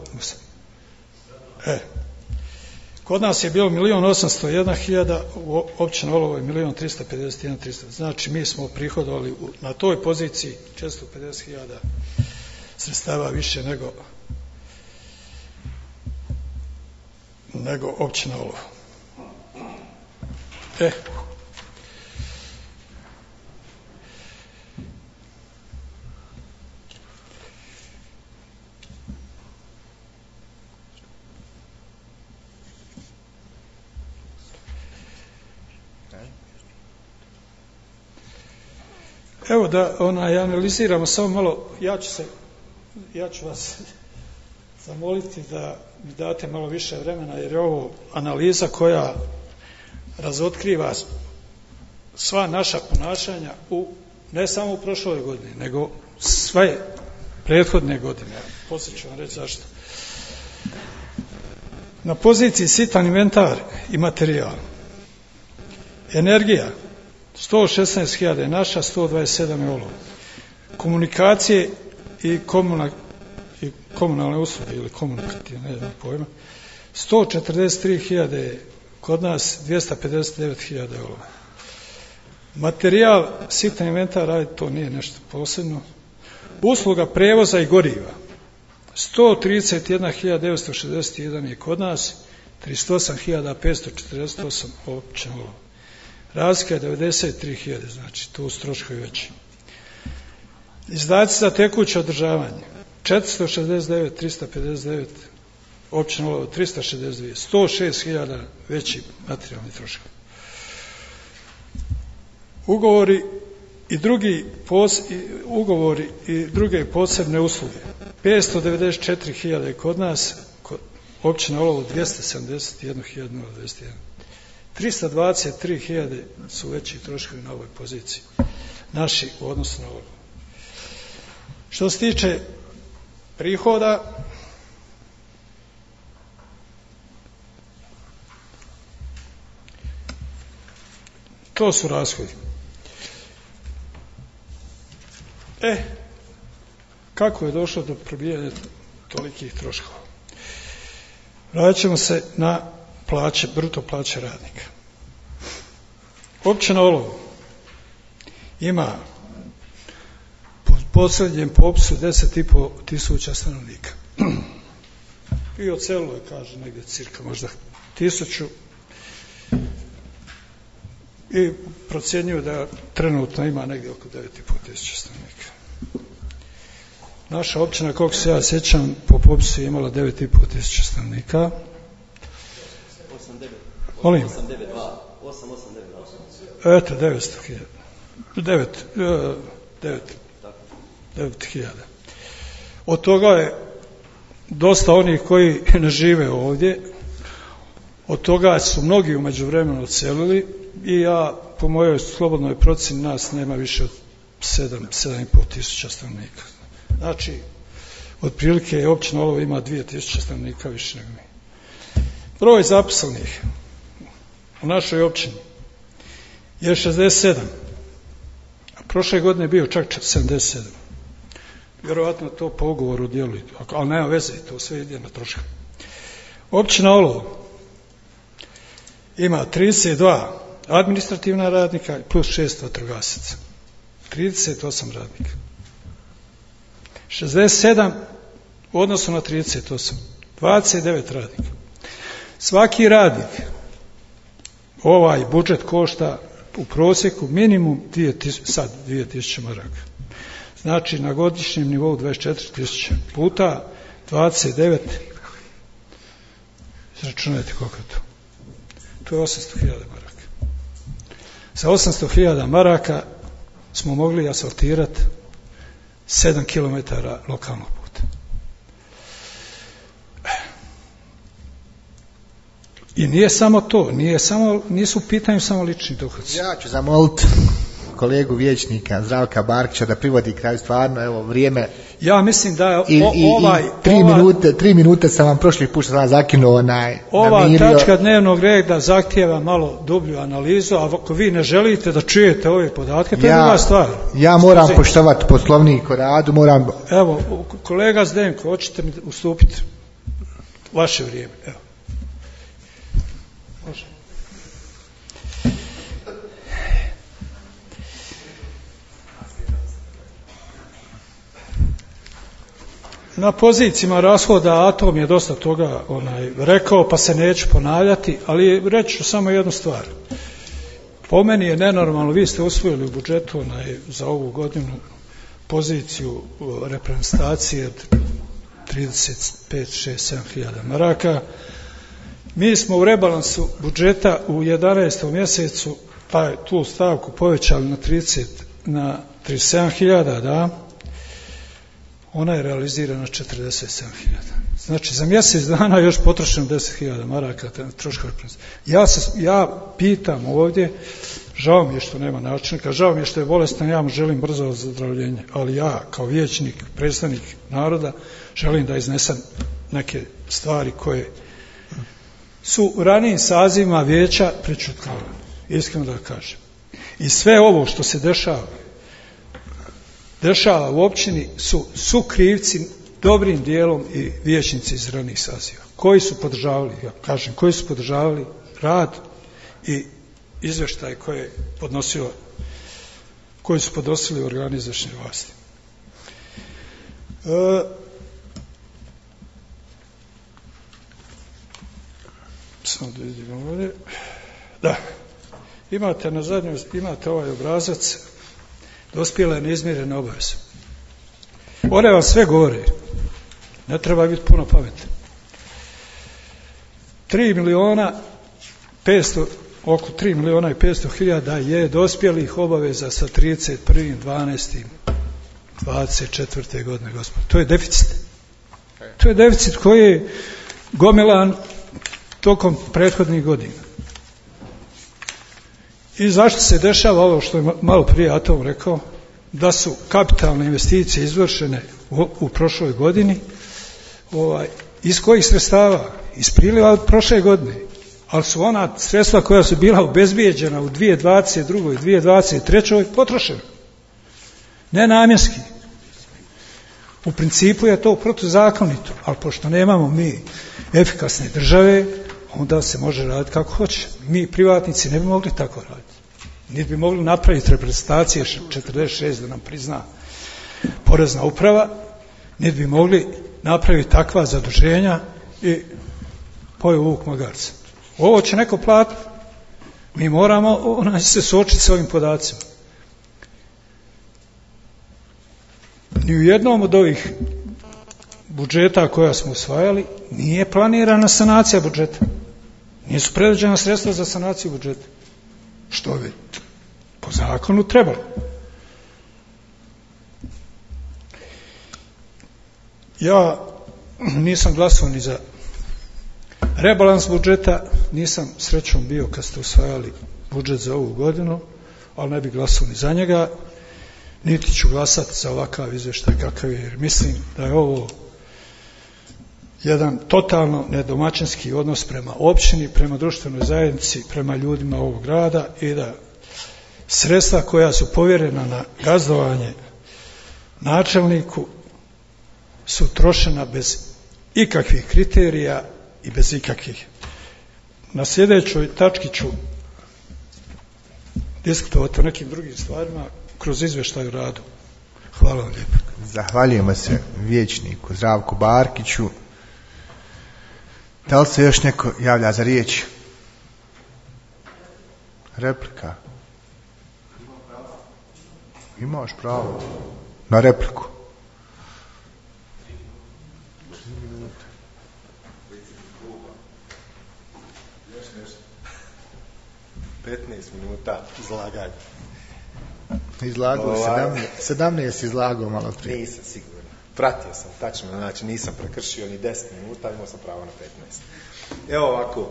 Kod nas je bilo 1.801.000, u općina Olovo je 1.351.300. Znači mi smo prihodovali na toj poziciji 450.000 sredstava više nego općina Olovo. Evo da analiziramo samo malo, ja ću vas zamoliti da mi date malo više vremena, jer je ovo analiza koja razotkriva sva naša ponašanja ne samo u prošloj godini, nego sve prethodne godine. Poslije ću vam reći zašto. Na poziciji sitan inventar i materijal. Energija 116.000 je naša, 127 je Olovo. Komunikacije i komunalne usluge ili komunikativne, ne znam pojma, 143.000 je kod nas, 259.000 je Olovo. Materijal, sitan inventar, to nije nešto posebno. Usluga prevoza i goriva 131.961 je kod nas, 38.548 općina Olovo. Razlika je 93.000, znači tu su troškovi veći. Izdaci za tekuće održavanje 469.359, općina Olovo 362, 106.000 veći materijalni troškovi. Ugovori i druge posebne usluge 594.000 je kod nas, općina Olovo 271.021. 323.000 su veći troškovi na ovoj poziciji, naši u odnosu na ovo. Što se tiče prihoda, to su rashodi. Kako je došlo do probijanja tolikih troškova? Vratit ćemo se na plaće, bruto plaće radnika. Općina Olovo ima po posljednjem popisu 10.500 stanovnika. I odselilo je, kaže, negdje cirka možda 1000 i procjenjuju da trenutno ima negdje oko 9.500 stanovnika. Naša općina, koliko se ja sjećam, po popisu je imala 9.500 stanovnika. 889. Eto, 900.000. 9. 9.000. Od toga je dosta onih koji ne žive ovdje, od toga su mnogi u međuvremenu odselili i ja, po mojoj slobodnoj procjeni, nas nema više od 7,5 tisuća stanovnika. Znači, otprilike općina Olovo ima 2.000 stanovnika više nego mi. Broj zaposlenih u našoj općini je 67, a prošle godine je bio čak 77. Vjerovatno to po ugovoru djeluje, ali nema veze, to sve ide na trošak. Općina Olovo ima 32 administrativna radnika plus 6 vatrogasaca. 38 radnika. 67 u odnosu na 38. 29 radnika. Svaki radnik ovaj budžet košta u prosjeku minimum 2000 maraka. Znači na godišnjem nivou 24.000 puta 29. Izračunajte koliko je to. To je 800.000 maraka. Sa 800.000 maraka smo mogli asfaltirati 7 km lokalnog puta. I nije samo to, nisu u pitanju samo lični dohodci. Ja ću zamoliti kolegu vijećnika Zdravka Barkića da privodi kraj, stvarno, evo, vrijeme. Ja mislim da je tri minute sam vam prošli put što sam zakinuo ova tačka dnevnog reda zahtijeva malo dublju analizu, a ako vi ne želite da čujete ove podatke, to je druga stvar. Ja moram poštovati poslovnik o radu, moram... Evo, kolega Zdenko, hoćete mi ustupiti vaše vrijeme? Evo. Može. Na pozicijama rashoda Atom je dosta toga rekao, pa se neću ponavljati, ali reći ću samo jednu stvar. Po meni je nenormalno, vi ste usvojili u budžetu za ovu godinu poziciju reprezentacije od 35, 6, 7 hiljada maraka. Mi smo u rebalansu budžeta u 11. mjesecu tu stavku povećali na 37 hiljada, da. Ona je realizirana 47.000. Znači, za mjesec dana još potrošeno 10.000 maraka troškova. Ja pitam ovdje, žao mi je što nema načelnika, žao mi je što je bolestan, ja mu želim brzo ozdravljenje, ali ja kao vijećnik, predstavnik naroda, želim da iznesem neke stvari koje su u ranijim sazivima vijeća prečutkavane, iskreno da kažem. I sve ovo što se dešava u općini su krivci dobrim dijelom i vijećnici iz ranijih saziva. Koji su podržavali rad i izvještaj koji su podnosili organi izvršne vlasti. Samo da vidimo ovdje. Da, imate na zadnjoj, imate ovaj obrazac dospjele neizmjerene obaveze. One vam sve govore. Ne treba biti puno pametan. 3 milijuna i 500 hiljada je dospjelih obaveza sa 31.12.24. godine, gospod. To je deficit. To je deficit koji je gomilan tokom prethodnih godina. I zašto se dešava ovo što je malo prije Atom rekao, da su kapitalne investicije izvršene u prošloj godini, iz kojih sredstava? Iz priliva od prošle godine, ali su ona sredstva koja su bila obezbijeđena u 2022. i 2023. potrošena. Nenamjenski. U principu je to protuzakonito, ali pošto nemamo mi efikasne države, onda se može raditi kako hoće. Mi privatnici ne bi mogli tako raditi. Niti bi mogli napraviti reprezentacije 46 da nam prizna porezna uprava, niti bi mogli napraviti takva zaduženja i pojeo vuk magarca. Ovo će neko platiti. Mi moramo se suočiti s ovim podacima. Ni u jednom od ovih budžeta koja smo usvajali nije planirana sanacija budžeta. Nisu predviđena sredstva za sanaciju budžeta. Što bi po zakonu trebalo. Ja nisam glasao ni za rebalans budžeta, nisam srećom bio kad ste usvajali budžet za ovu godinu, ali ne bih glasao ni za njega, niti ću glasati za ovakav izvještaj kakav je, jer mislim da je ovo jedan totalno nedomaćinski odnos prema općini, prema društvenoj zajednici, prema ljudima ovog grada i da sredstva koja su povjerena na gazdovanje načelniku su trošena bez ikakvih kriterija i bez ikakvih. Na sljedećoj tački ću diskutovati o nekim drugim stvarima kroz izvještaj o radu. Hvala vam lijepo. Zahvaljujemo se vijećniku Zdravku Barkiću. Da li se još neko javlja za riječ? Replika? Imaš pravo na repliku. 15 minuta izlaganja. Izlagao 17 izlagao malo prije. Nisam siguran. Pratio sam tačno, znači nisam prekršio ni 10 minuta, imao sam pravo na 15. Evo ovako,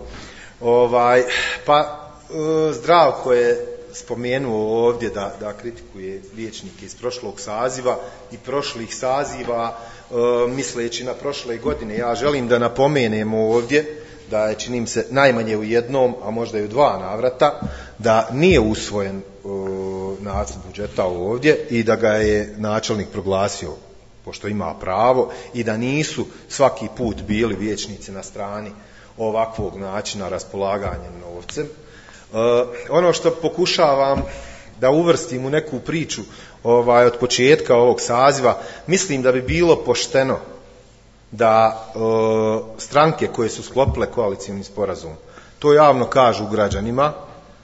Zdravko je spomenuo ovdje da kritikuje vijećnike iz prošlog saziva i prošlih saziva, misleći na prošle godine. Ja želim da napomenemo ovdje da je, čini mi se, najmanje u jednom, a možda i u 2 navrata, da nije usvojen nacrt budžeta ovdje i da ga je načelnik proglasio, pošto ima pravo, i da nisu svaki put bili vijećnici na strani ovakvog načina raspolaganja novcem. Ono što pokušavam da uvrstim u neku priču od početka ovog saziva, mislim da bi bilo pošteno da stranke koje su sklopile koalicijni sporazum to javno kažu građanima,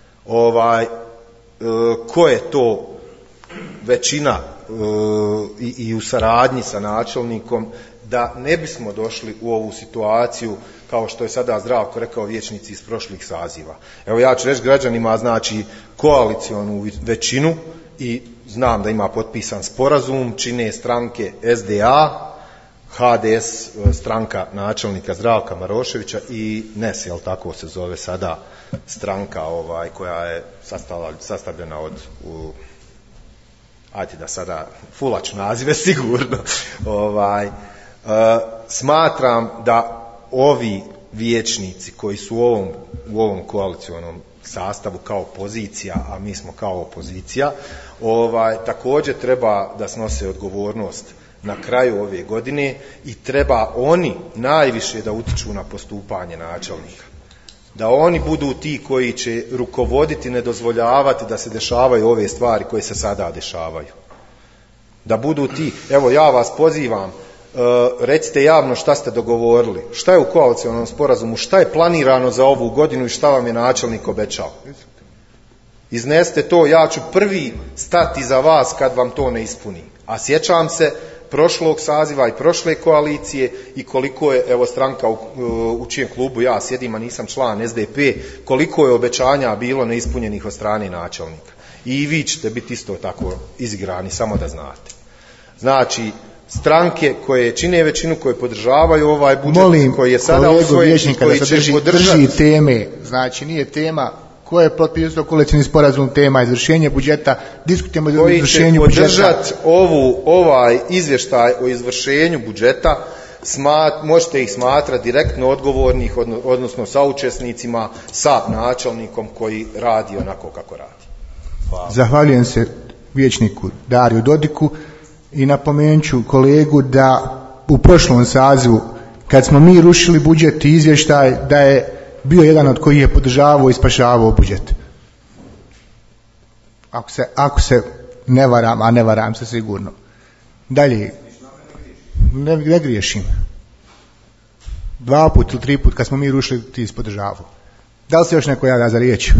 ko je to većina i u saradnji sa načelnikom, da ne bismo došli u ovu situaciju kao što je sada Zdravko rekao, vijećnici iz prošlih saziva. Evo ja ću reći građanima, znači koalicionu većinu, i znam da ima potpisan sporazum, čine stranke SDA, HDS, stranka načelnika Zdravka Maroševića, i NES, jel tako se zove sada stranka koja je sastavljena od ajde da sada fulaču nazive sigurno. Smatram da ovi vijećnici koji su u ovom koalicionom sastavu kao pozicija, a mi smo kao opozicija, također treba da snose odgovornost na kraju ove godine i treba oni najviše da utiču na postupanje načelnika. Da oni budu ti koji će rukovoditi, ne dozvoljavati da se dešavaju ove stvari koje se sada dešavaju. Da budu ti, evo ja vas pozivam, recite javno šta ste dogovorili, šta je u koalicionom sporazumu, šta je planirano za ovu godinu i šta vam je načelnik obećao. Iznesite to, ja ću prvi stati za vas kad vam to ne ispuni. A sjećam se prošlog saziva i prošle koalicije i koliko je, evo stranka u čijem klubu ja sjedim, a nisam član, SDP, koliko je obećanja bilo neispunjenih od strane načelnika. I vi ćete biti isto tako izigrani, samo da znate. Znači, stranke koje čine većinu, koje podržavaju ovaj budžet, koji je sada usvojen, koji će podržati teme, znači nije tema ko je potpisao koalicijni sporazum, tema izvršenje budžeta, diskutujemo o izvršenju budžeta. Koji će podržati ovaj izvještaj o izvršenju budžeta, možete ih smatrati direktno odgovornih, odnosno saučesnicima sa načelnikom koji radi onako kako radi. Hvala. Zahvaljujem se vijećniku Dariju Dodiku i napomenut ću kolegu da u prošlom sazivu kad smo mi rušili budžet i izvještaj, da je bio jedan od koji je podržavao i spašavao budžet. Ako se ne varam, a ne varam se sigurno. Dalje, ne griješim. 2 put ili 3 put kad smo mi rušili, ti si podržavao. Da li se još neko javlja za riječ?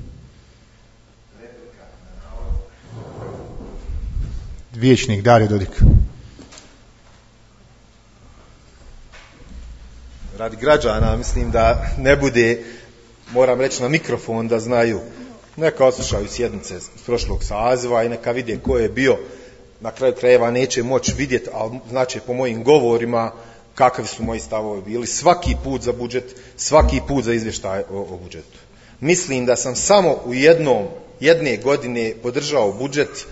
Vijećnik Dario Dodik. Radi građana, mislim da ne bude, moram reći na mikrofon da znaju, neka odslušaju sjednice s prošlog saziva i neka vide ko je bio na kraju krajeva neće moći vidjeti, ali znači po mojim govorima kakvi su moji stavovi bili svaki put za budžet, svaki put za izvještaj o budžetu. Mislim da sam samo u jedne godine podržao budžet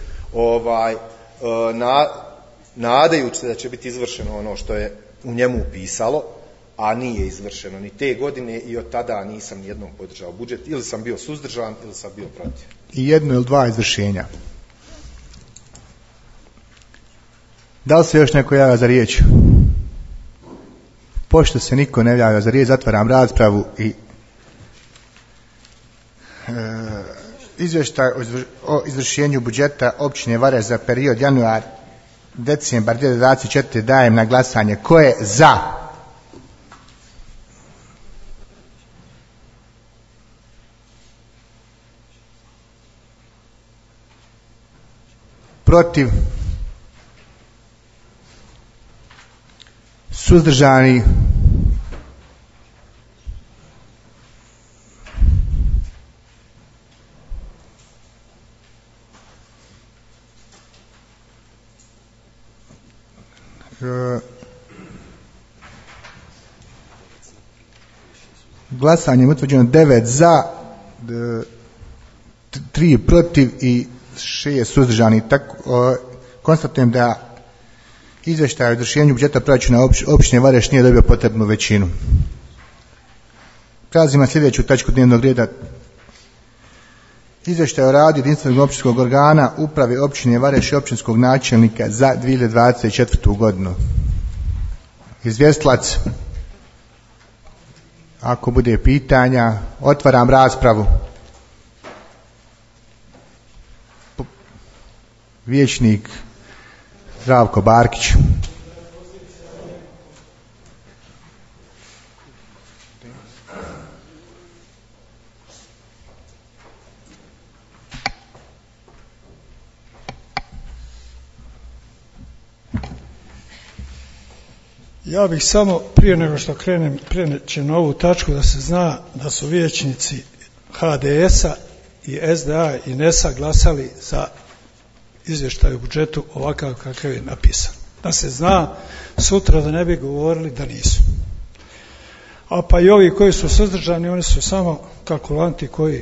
nadajući se da će biti izvršeno ono što je u njemu pisalo, a nije izvršeno ni te godine i od tada nisam nijednom podržao budžet. Ili sam bio suzdržan ili sam bio protiv. I jedno ili dva izvršenja. Da li se još neko javlja za riječ? Pošto se niko ne javlja za riječ, zatvaram raspravu i izvještaj o izvršenju budžeta općine Vareš za period januar-decembar 2024 dajem na glasanje. Ko je za? Protiv? Suzdržani? Glasanjem utvrđeno 9 za, 3 protiv i 6 suzdržani. Konstatujem da izvještaj o izvršenju budžeta proračuna općine Vareš nije dobio potrebnu većinu. Prelazimo na sljedeću tačku dnevnog reda. Izvještaj o radu jedinstvenog općinskog organa uprave općine Vareš i općinskog načelnika za 2024. godinu. Izvjestilac, ako bude pitanja, otvaram raspravu. Vijećnik Zdravko Barkić. Ja bih samo prije nego što kreneći na ovu tačku da se zna da su vijećnici HDS-a i SDA i NES-a glasali za izvještaj u budžetu ovakav kakav je napisan. Da se zna sutra da ne bi govorili da nisu. A pa i ovi koji su suzdržani, oni su samo kalkulanti koji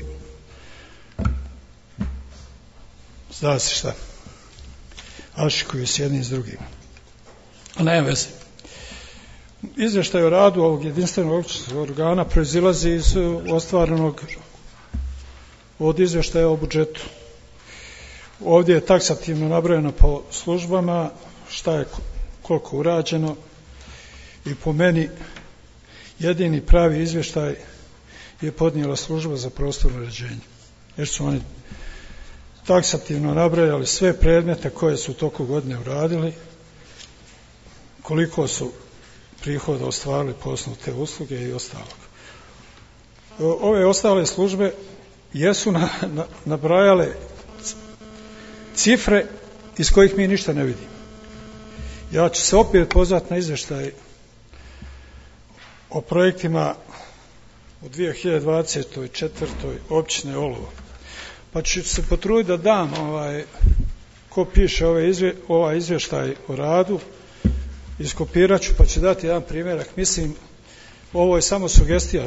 zna se šta ašikuju s jednim s drugim. A nema veze. Izvještaj o radu ovog jedinstvenog općinskog organa proizilazi iz ostvarenog od izvještaja o budžetu. Ovdje je taksativno nabrojeno po službama šta je koliko urađeno i po meni jedini pravi izvještaj je podnijela služba za prostorno uređenje. Jer su oni taksativno nabrojali sve predmete koje su toliko godine uradili, koliko su prihoda ostvarili po osnovu te usluge i ostalog. Ove ostale službe jesu nabrajale cifre iz kojih mi ništa ne vidimo. Ja ću se opet pozvati na izvještaj o projektima u 2024. općine Olovo. Pa ću se potruditi da dam ko piše ovaj izvještaj o radu, iskopirat ću pa ću dati jedan primjerak. Mislim, ovo je samo sugestija,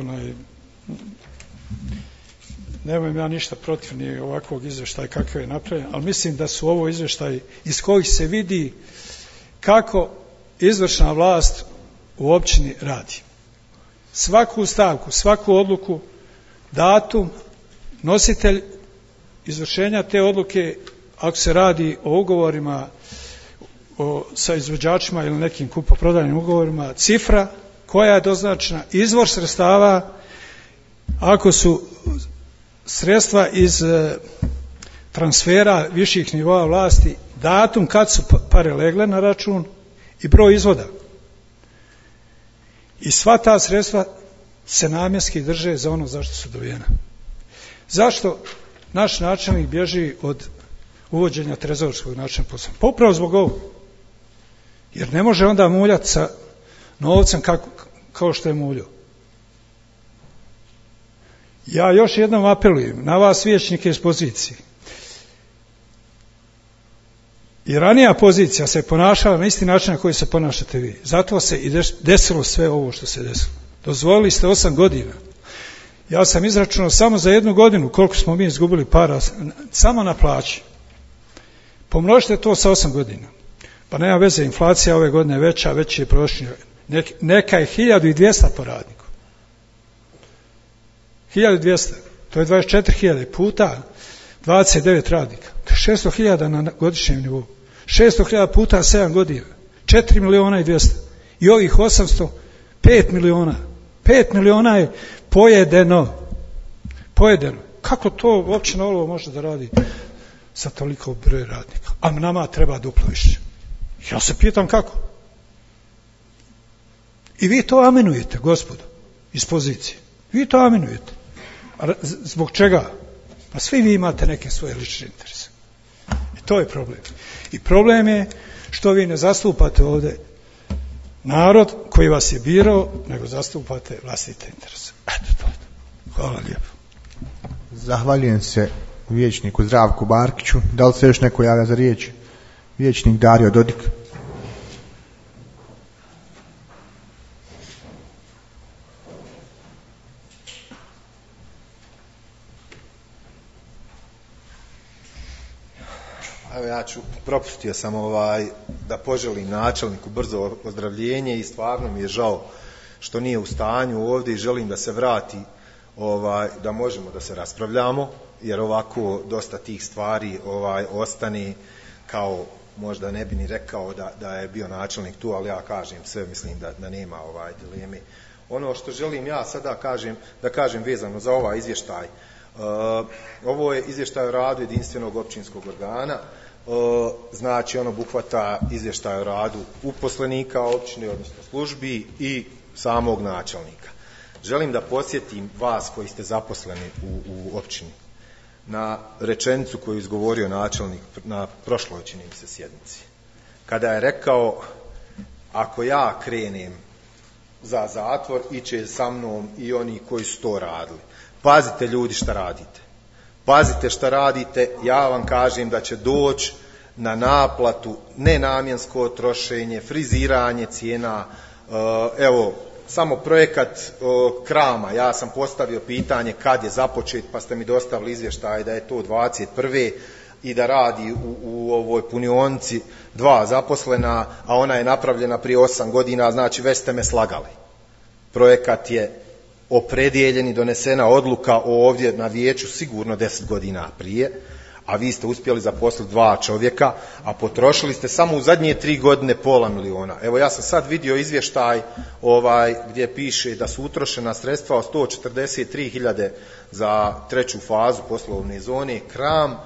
nemam ja ništa protiv ni ovakvog izvještaja kakav je napravljen, ali mislim da su ovo izvještaji iz kojih se vidi kako izvršna vlast u općini radi. Svaku stavku, svaku odluku, datum, nositelj izvršenja te odluke, ako se radi o ugovorima sa izvođačima ili nekim kupoprodajnim ugovorima, cifra koja je doznačena, izvor sredstava, ako su sredstva iz transfera viših nivoa vlasti, datum kad su pare legle na račun i broj izvoda. I sva ta sredstva se namjenski drže za ono zašto su dobijena. Zašto naš načelnik bježi od uvođenja trezorskog načina posla? Pa upravo zbog ovog. Jer ne može onda muljati sa novcem kao što je muljao. Ja još jednom apelujem na vas vijećnike iz pozicije. I ranija pozicija se ponašala na isti način na koji se ponašate vi. Zato se i desilo sve ovo što se desilo. Dozvolili ste 8 godina. Ja sam izračunao samo za 1 godinu koliko smo mi izgubili para samo na plaći. Pomnožite to sa 8 godina. Pa nema veze, inflacija ove godine je veća, već je prošlja. Neka je 1200 po radniku. 1200, to je 24.000 puta 29 radnika. To je 600.000 na godišnjem nivou. 600.000 puta 7 godina. 4.200.000. I ovih 800, 5 miliona. 5 miliona je pojedeno. Pojedeno. Kako to općina Olovo može da radi sa toliko broja radnika? A nama treba duplo više. Ja se pitam kako. I vi to amenujete, gospodo, iz pozicije. Vi to amenujete. A zbog čega? Pa svi vi imate neke svoje lične interese. I to je problem. I problem je što vi ne zastupate ovdje narod koji vas je birao, nego zastupate vlastite interese. Eto to. Hvala lijepo. Zahvaljujem se vijećniku Zdravku Barkiću. Da li se još neko javlja za riječ? Vijećnik Dario Dodik. Evo ja propustio sam da poželim načelniku brzo ozdravljenje i stvarno mi je žao što nije u stanju ovdje i želim da se vrati, da možemo da se raspravljamo, jer ovako dosta tih stvari ostane kao, možda ne bi ni rekao da je bio načelnik tu, ali ja kažem sve, mislim da nema dileme. Ono što želim ja sada da kažem vezano za ovaj izvještaj, ovo je izvještaj o radu jedinstvenog općinskog organa, znači on obuhvata izvještaj o radu uposlenika općine, odnosno službi i samog načelnika. Želim da podsjetim vas koji ste zaposleni u općini na rečenicu koju je izgovorio načelnik na prošloj, čini mi se, sjednici. Kada je rekao, ako ja krenem za zatvor, iće sa mnom i oni koji su to radili. Pazite ljudi šta radite. Pazite šta radite, ja vam kažem da će doći na naplatu nenamjensko trošenje, friziranje cijena. Evo, samo projekat krama, ja sam postavio pitanje kad je započet, pa ste mi dostavili izvještaj da je to 21. i da radi u ovoj punionici 2 zaposlena, a ona je napravljena prije 8 godina, znači već ste me slagali. Projekat je opredijeljen i donesena odluka ovdje na vijeću sigurno 10 godina prije, a vi ste uspjeli zaposliti 2 čovjeka, a potrošili ste samo u zadnje 3 godine $500.000. Evo ja sam sad vidio izvještaj gdje piše da su utrošena sredstva od 143.000 za 3. fazu poslovne zone Kram,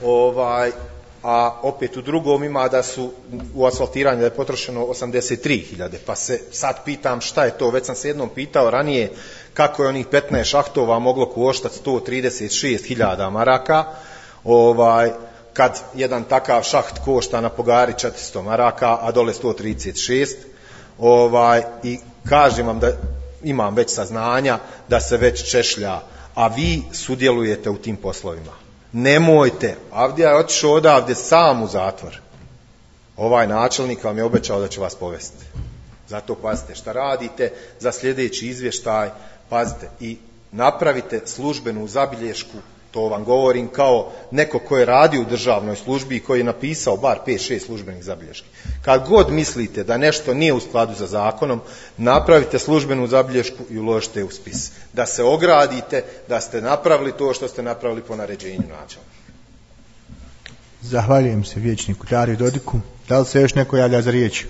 a opet u drugom ima da su u asfaltiranju da je potrošeno 83.000, pa se sad pitam šta je to. Već sam se jednom pitao ranije kako je onih 15 šahtova moglo koštati 136.000 maraka, kad jedan takav šaht košta na Pogari 400 maraka, a dole 136, i kažem vam da imam već saznanja da se već češlja, a vi sudjelujete u tim poslovima. Nemojte, Avdija je otišao odavde sam u zatvor. Ovaj načelnik vam je obećao da će vas povesti. Zato pazite šta radite, za sljedeći izvještaj pazite i napravite službenu zabilješku, to vam govorim kao neko ko je radio u državnoj službi i koji je napisao bar 5-6 službenih zabilješki. Kad god mislite da nešto nije u skladu sa zakonom, napravite službenu zabilješku i uložite u spis. Da se ogradite, da ste napravili to što ste napravili po naređenju načelnika. Zahvaljujem se vijećniku Dariju Dodiku. Da li se još neko javlja za riječ?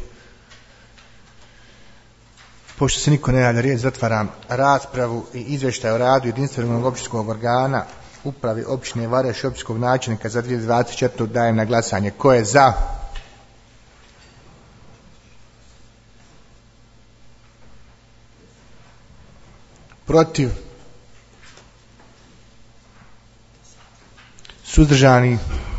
Pošto se niko ne javlja riječ, zatvaram raspravu i izvještaj o radu jedinstvenog općinskog organa upravi općine Vareš i općinskog načelnika za 2024. dajem na glasanje. Ko je za? Protiv? Suzdržani?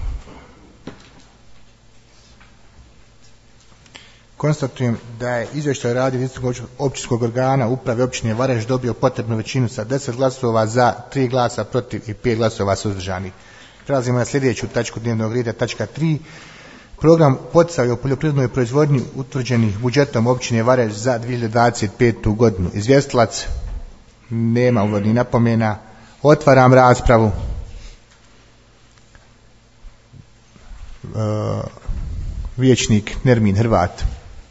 Konstatujem da je izvještaj o radu jedinstvenog općinskog organa uprave općine Vareš dobio potrebnu većinu sa 10 glasova za, 3 glasa protiv i 5 glasova suzdržanih. Prelazimo na sljedeću tačku dnevnog reda, tačka 3. program poticaja u poljoprivrednoj proizvodnji utvrđenih budžetom općine Vareš za 2025. godinu. Izvjestilac nema uvodnih napomena. Otvaram raspravu. Vijećnik Nermin Hrvat.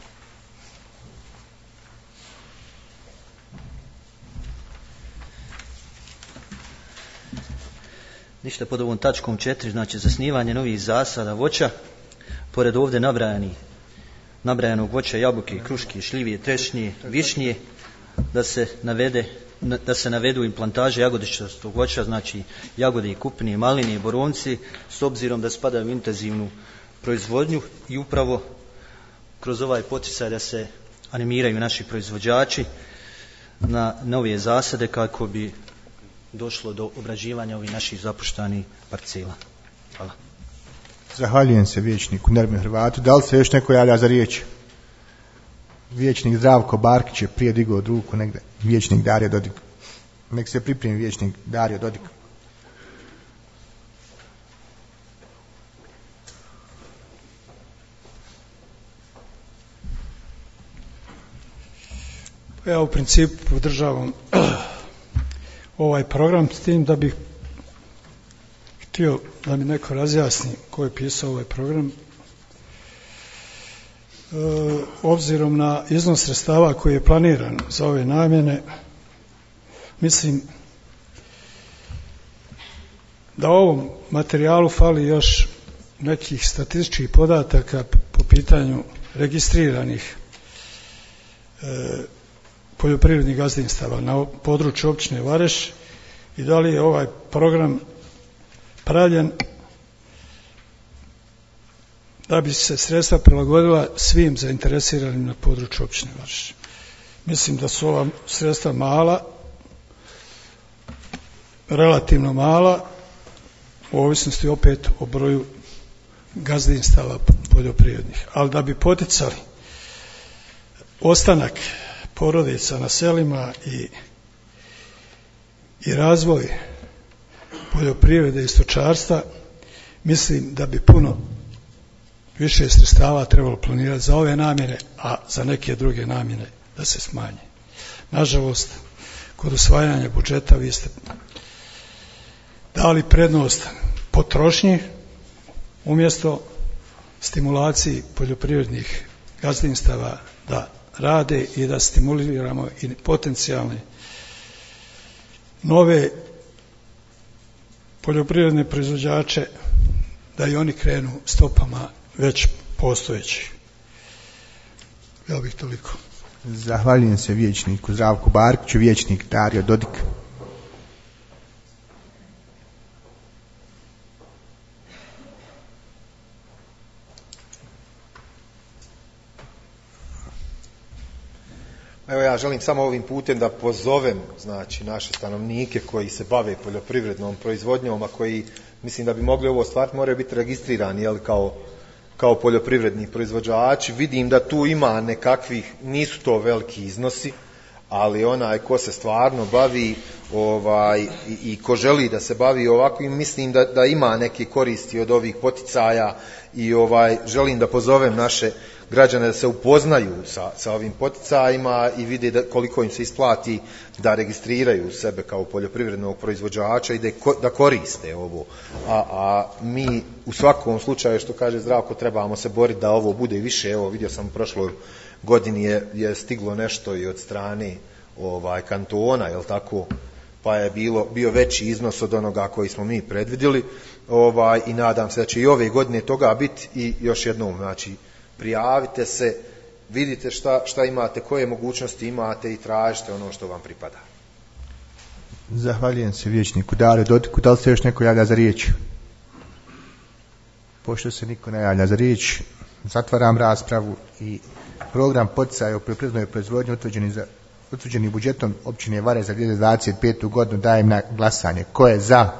Ništa, pod ovom tačkom 4, znači zasnivanje novih zasada voća, pored ovdje nabrajanog voća, jabuke, kruške, šljivije, trešnje, višnje, da se navedu implantaže jagodičastog voća, znači jagode i kupine, maline i borovnici, s obzirom da spadaju u intenzivnu proizvodnju i upravo kroz ovaj poticaj da se animiraju naši proizvođači na nove zasade kako bi došlo do obrađivanja ovih naših zapuštanih parcela. Hvala. Zahvaljujem se vijećniku Nermin Hrvatu. Da li se još neko javlja za riječ? Vijećnik Zdravko Barkić je prije digao ruku negdje. Vijećnik Dario Dodik. Nek se pripremi vijećnik Dario Dodik. Ja u principu podržavam ovaj program, s tim da bih htio da mi neko razjasni ko je pisao ovaj program. Obzirom na iznos sredstava koji je planiran za ove namjene, mislim da ovom materijalu fali još nekih statističkih podataka po pitanju registriranih poljoprivrednih gazdinstava na području općine Vareš i da li je ovaj program pravljen da bi se sredstva prilagodila svim zainteresiranim na području općine Vareš. Mislim da su ova sredstva mala, relativno mala, u ovisnosti opet o broju gazdinstava poljoprivrednih. Ali da bi poticali ostanak porodica na selima i razvoj poljoprivrede i stočarstva, mislim da bi puno više sredstava trebalo planirati za ove namjene, a za neke druge namjene da se smanje. Nažalost, kod usvajanja budžeta vi ste dali prednost potrošnji umjesto stimulaciji poljoprivrednih gazdinstava da rade i da stimuliramo i potencijalne nove poljoprivredne proizvođače da i oni krenu stopama već postojećih. Ja bih toliko. Zahvaljujem se vijećniku Zdravku Barkiću, vijećnik Dario Dodik. Evo ja želim samo ovim putem da pozovem znači naše stanovnike koji se bave poljoprivrednom proizvodnjom, a koji mislim da bi mogli ovo ostvariti, moraju biti registrirani kao poljoprivredni proizvođači. Vidim da tu ima nekakvih, nisu to veliki iznosi, ali onaj ko se stvarno bavi i ko želi da se bavi ovako, mislim da ima neke koristi od ovih poticaja i želim da pozovem naše građane da se upoznaju sa ovim poticajima i vide koliko im se isplati da registriraju sebe kao poljoprivrednog proizvođača i da koriste ovo. A mi u svakom slučaju, što kaže Zdravko, trebamo se boriti da ovo bude više. Evo, vidio sam u prošloj godini je stiglo nešto i od strane kantona, jel tako, pa je bio veći iznos od onoga koji smo mi predvidjeli, i nadam se da će i ove godine toga biti. I još jednom, znači, prijavite se, vidite šta imate, koje mogućnosti imate i tražite ono što vam pripada. Zahvaljujem se vijećniku Dario Dodiku. Da li se još neko javlja za riječ? Pošto se niko ne javlja za riječ, zatvaram raspravu i program poticaja u poljoprivrednoj proizvodnji utvrđeni budžetom općine Vareš za 2025. godinu dajem na glasanje. Ko je za?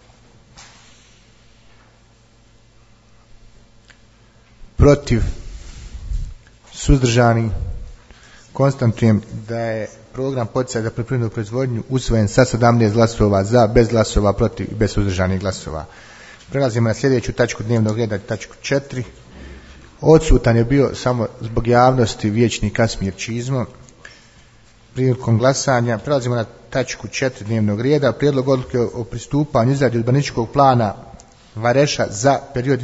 Protiv? Suzdržani? Konstatujem da je program poticaja za poljoprivrednu proizvodnju usvojen sa 17 glasova za, bez glasova protiv i bez suzdržanih glasova. Prelazimo na sljedeću tačku dnevnog reda, tačku 4. Odsutan je bio samo zbog javnosti vijećnik Asmir Čizmo. Prilikom glasanja prelazimo na tačku 4 dnevnog reda, prijedlog odluke o pristupanju izradi urbanističkog plana Vareša za period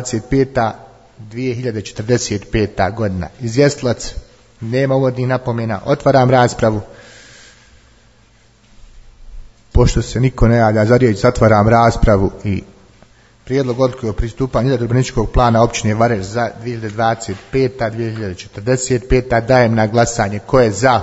2025-2045 godina. Izvjestilac, nema uvodnih napomena, otvaram raspravu. Pošto se niko ne javlja za riječ, zatvaram raspravu i prijedlog odluke o pristupanju izradi urbanističkog plana općine Vareš za 2025-2045 dajem na glasanje. Ko je za?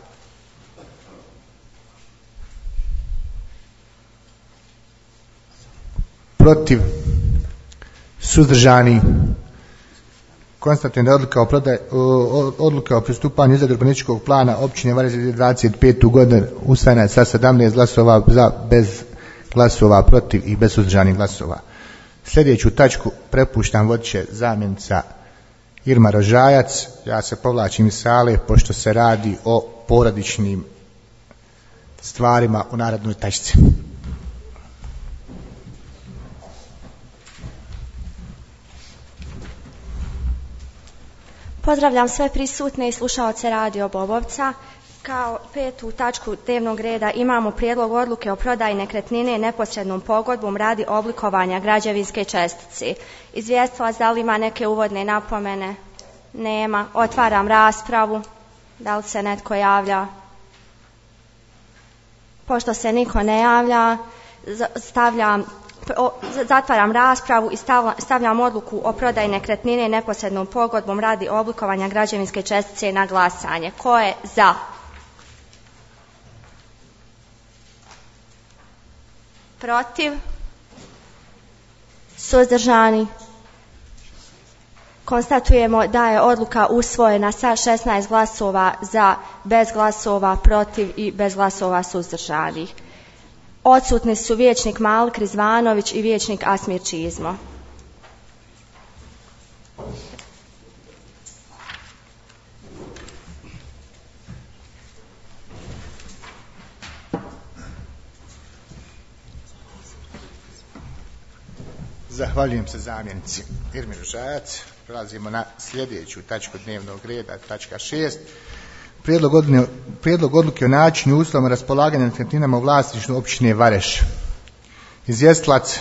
Protiv? Suzdržani? Konstatujem da odluka o pristupanju izradi urbanističkog plana općine Vareš za 2025. godinu usvojena je sa 17 glasova za, bez glasova protiv i bez suzdržanih glasova. Sljedeću tačku prepuštam vodiće zamjenica Irma Rožajac. Ja se povlačim iz sale pošto se radi o porodičnim stvarima u narednoj tačci. Pozdravljam sve prisutne i slušaoce Radio Bobovca. Kao 5. tačku dnevnog reda imamo prijedlog odluke o prodaji nekretnine neposrednom pogodbom radi oblikovanja građevinske čestice. Izvijestilac, da li ima neke uvodne napomene? Nema. Otvaram raspravu. Da li se netko javlja? Pošto se niko ne javlja, zatvaram raspravu i stavljam odluku o prodaji nekretnine neposrednom pogodbom radi oblikovanja građevinske čestice na glasanje. Ko je za? Protiv? Suzdržani? Konstatujemo da je odluka usvojena sa 16 glasova za, bez glasova protiv i bez glasova suzdržanih. Odsutni su vijećnik Malik Rizvanović i vijećnik Asmir Čizmo. Zahvaljujem se zamjenici Irmi Rožajac. Prelazimo na sljedeću tačku dnevnog reda, tačka 6. Prijedlog odluke o načinu i uslovima raspolaganja nekretninama u vlasništvu općine Vareš. Izvjestilac,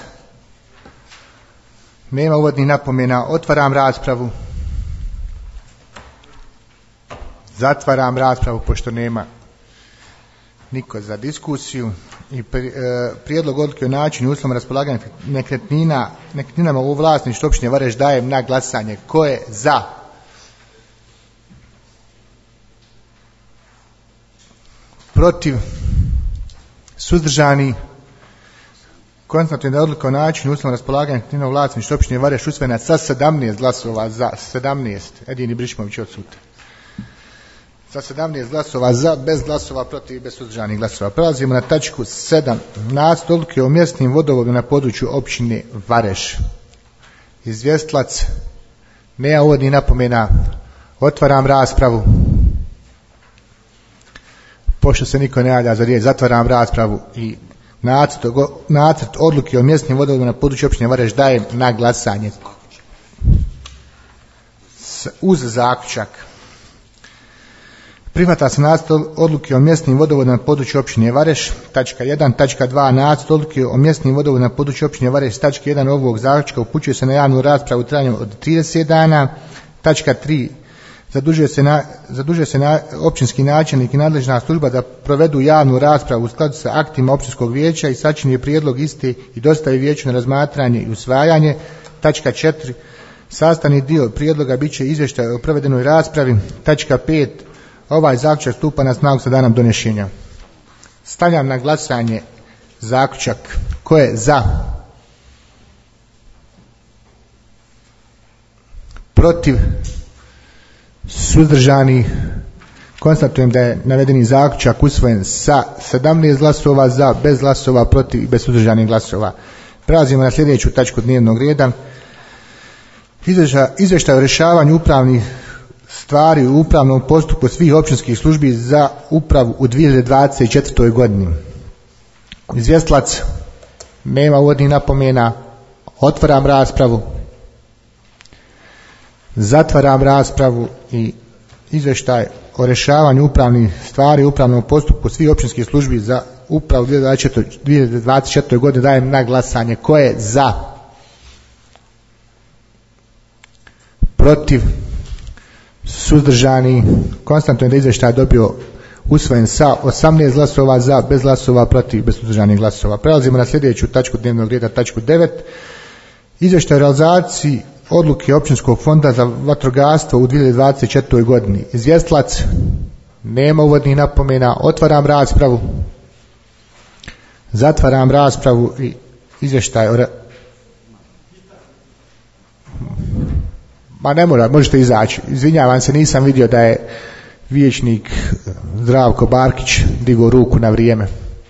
nema uvodnih napomena, otvaram raspravu. Zatvaram raspravu pošto nema niko za diskusiju. I prijedlog odluke o načinu i uslovima raspolaganja nekretninama u vlasništvu općine Vareš dajem na glasanje. Ko je za? Protiv? Suzdržani? Konstatujem da je odluka o načinu i uslovima raspolaganja nekretninama u vlasništvu općine Vareš usvojena sa 17 glasova za, 17, Edini Brišmović odsutan. Sa 17 glasova za, bez glasova protiv i bez suzdržanih glasova. Prelazimo na tačku 7. Nacrt odluke o mjesnim vodovodima na području općine Vareš. Izvjestilac, nema uvodnih napomena, otvaram raspravu. Pošto se niko ne javlja za riječ, zatvaram raspravu i nacrt odluke o mjesnim vodovodima na području općine Vareš dajem na glasanje. Uz zaključak. Prihvata se nacrt odluke o mjesnim vodovodima na području općine Vareš, tačka 1, tačka 2, nacrt odluke o mjesnim vodovodima na području općine Vareš, tačka 1 ovog zaključka upućuje se na javnu raspravu u trajanju od 30 dana, tačka 3, zadužuje se općinski načelnik i nadležna služba da provedu javnu raspravu u skladu sa aktima općinskog vijeća i sačini prijedlog iste i dostavi vijeću na razmatranje i usvajanje, tačka 4, sastavni dio prijedloga bit će izvještaj o provedenoj raspravi, tačka 5, ovaj zaključak stupa na snagu sa danom donošenja. Stavljam na glasanje zaključak. Ko je za? Protiv? Suzdržani? Konstatujem da je navedeni zaključak usvojen sa 17 glasova za, bez glasova protiv i bez suzdržanih glasova. Prelazimo na sljedeću tačku dnevnog reda. Izvještaj o rješavanju upravnih stvari u upravnom postupku svih općinskih službi za upravu u 2024. godini. Izvjestilac, nema uvodnih napomena, otvaram raspravu. Zatvaram raspravu i izvještaj o rješavanju upravnih stvari u upravnom postupku svih općinskih službi za upravu 2024. godine dajem na glasanje. Ko je za? Protiv? Suzdržani? Konstatujem da izvještaj dobio usvojen sa 18 glasova za, bez glasova protiv, bez suzdržanih glasova. Prelazimo na sljedeću tačku dnevnog reda, tačku 9. Izvještaj o realizaciji odluke Općinskog fonda za vatrogastvo u 2024. godini. Izvjestilac? Nema uvodnih napomena. Otvaram raspravu. Zatvaram raspravu i izvještaj o... Ma ne mora, možete izaći. Izvinjavam se, nisam vidio da je vijećnik Zdravko Barkić digao ruku na vrijeme.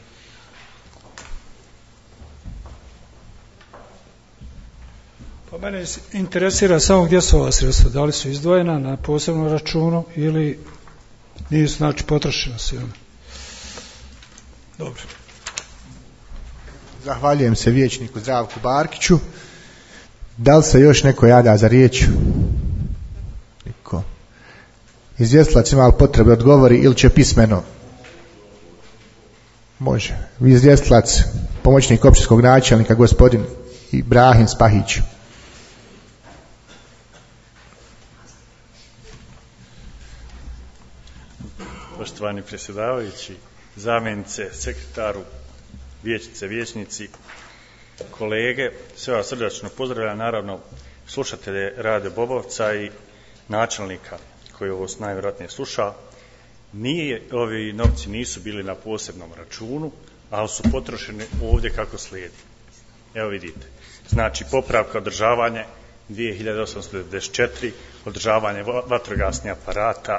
Pa mene interesira samo gdje su ova sredstva, da li su izdvojena na posebnom računu ili nisu, znači potrošena se ona. Dobro. Zahvaljujem se vijećniku Zdravku Barkiću. Da li se još neko javlja za riječ? Niko. Izvjestilac ima li potrebe odgovori ili će pismeno? Može. Izvjestilac, pomoćnik općinskog načelnika gospodin Ibrahim Spahić. Poštovani predsjedavajući, zamjenice, sekretaru, vijećnice, vijećnici, kolege, sve vas srdačno pozdravljam, naravno slušatelje Radio Bobovca i načelnika koji ovo najvjerojatnije sluša. Ovi novci nisu bili na posebnom računu, ali su potrošeni ovdje kako slijedi. Evo vidite, znači popravka održavanje 2894, održavanje vatrogasnih aparata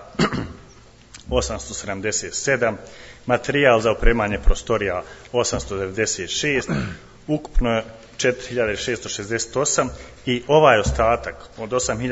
877, materijal za opremanje prostorija 896, ukupno 4668 i ovaj ostatak od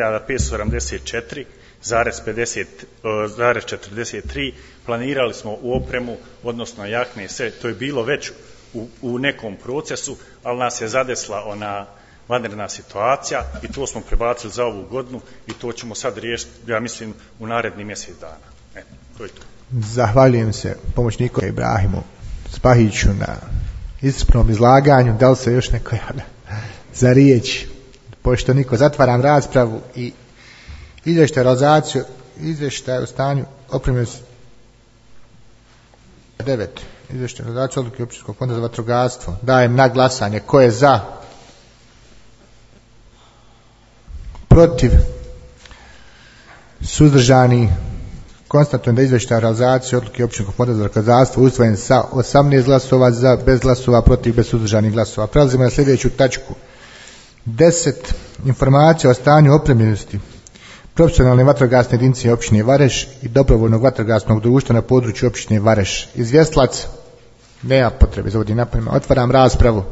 8574,43 planirali smo u opremu, odnosno jakne, sve to je bilo već u nekom procesu, ali nas je zadesla ona vanredna situacija i to smo prebacili za ovu godinu i to ćemo sad riješiti, ja mislim, u naredni mjesec dana. To je to. Zahvaljujem se pomoćniku Ibrahimu Spahiću na iscrpnom izlaganju. Da li se još neko javlja za riječ? Pošto niko, zatvaram raspravu i izvještaj realizaciju, izvještaj o stanju opremljenosti 9. Izvještaj realizaciju odluke Općinskog fonda za vatrogastvo. Dajem na glasanje. Ko je za? Protiv? Suzdržani? Konstatujem da izvještaj o realizaciji odluke Općinskog fonda za vatrogastvo usvojen sa 18 glasova za, bez glasova protiv, bez suzdržanih glasova. Prelazimo na sljedeću tačku 10. Informacija o stanju opremljenosti profesionalne vatrogasne jedinice općine Vareš i dobrovoljnog vatrogasnog društva na području općine Vareš. Izvjestilac? Nema potrebe za uvodnim napomenama. Otvaram raspravu.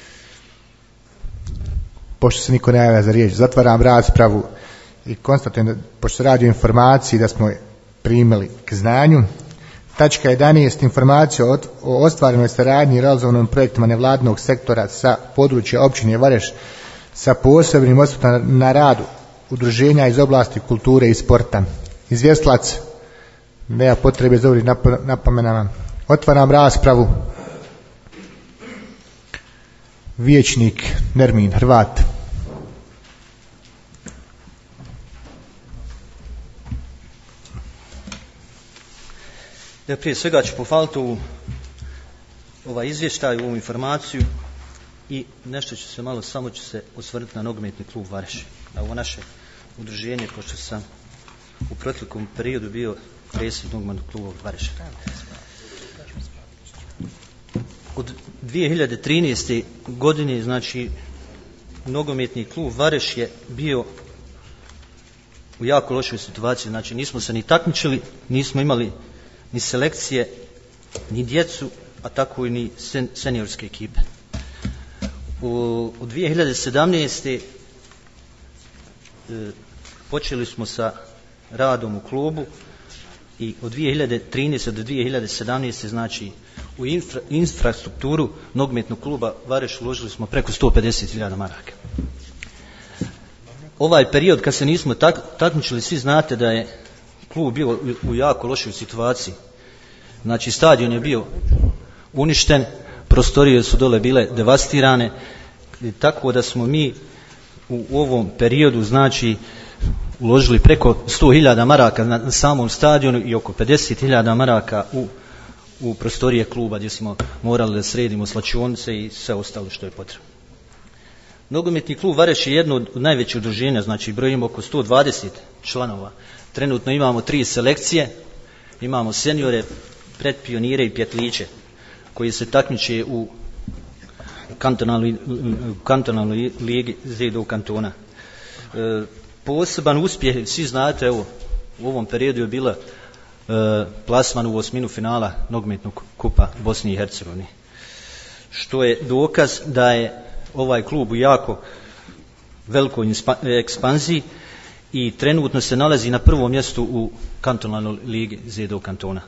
Pošto se niko ne javlja za riječ, zatvaram raspravu i konstatujem da, pošto se radi o informaciji, da smo primili k znanju. Tačka 11. Informacija o ostvarenoj saradnji i realizovanom projektima nevladinog sektora sa područja općine Vareš sa posebnim osvrtom na radu udruženja iz oblasti kulture i sporta. Izvjestilac? Nema potrebe za uvodnim napomenama. Otvaram raspravu. Vijećnik Nermin Hrvat. Ja prije svega ću pohvaliti ovaj izvještaj, ovu informaciju i nešto ću se malo, samo ću se osvrnuti na nogometni klub Vareš. Na ovo naše udruženje, pošto sam u proteklom periodu bio predsjednik nogometnog kluba Vareš. Od 2013. godine, znači, nogometni klub Vareš je bio u jako lošoj situaciji, znači nismo se ni takmičili, nismo imali ni selekcije, ni djecu, a tako i ni seniorske ekipe. U 2017. počeli smo sa radom u klubu i od 2013. do 2017. znači u infrastrukturu nogometnog kluba Vareš uložili smo preko 150.000 maraka. ovaj period kad se nismo takmičili, svi znate da je klub bio u jako lošoj situaciji. Znači stadion je bio uništen, prostorije su dole bile devastirane, tako da smo mi u ovom periodu znači uložili preko 100.000 maraka na samom stadionu i oko 50.000 maraka u prostorije kluba gdje smo morali da sredimo slačionice i sve ostalo što je potrebno. Nogometni klub Vareš je jedno od najvećih udruženja, znači brojimo oko 120 članova. Trenutno imamo 3 selekcije, imamo seniore, predpionire i pjetliće koji se takmiče u kantonalnoj ligi ZDO kantona. Poseban uspjeh, svi znate, evo, u ovom periodu je bila plasman u 8. finala nogometnog kupa Bosne i Hercegovine, što je dokaz da je ovaj klub u jako velikoj ekspanziji i trenutno se nalazi na prvom mjestu u kantonalnoj ligi ZDO kantona.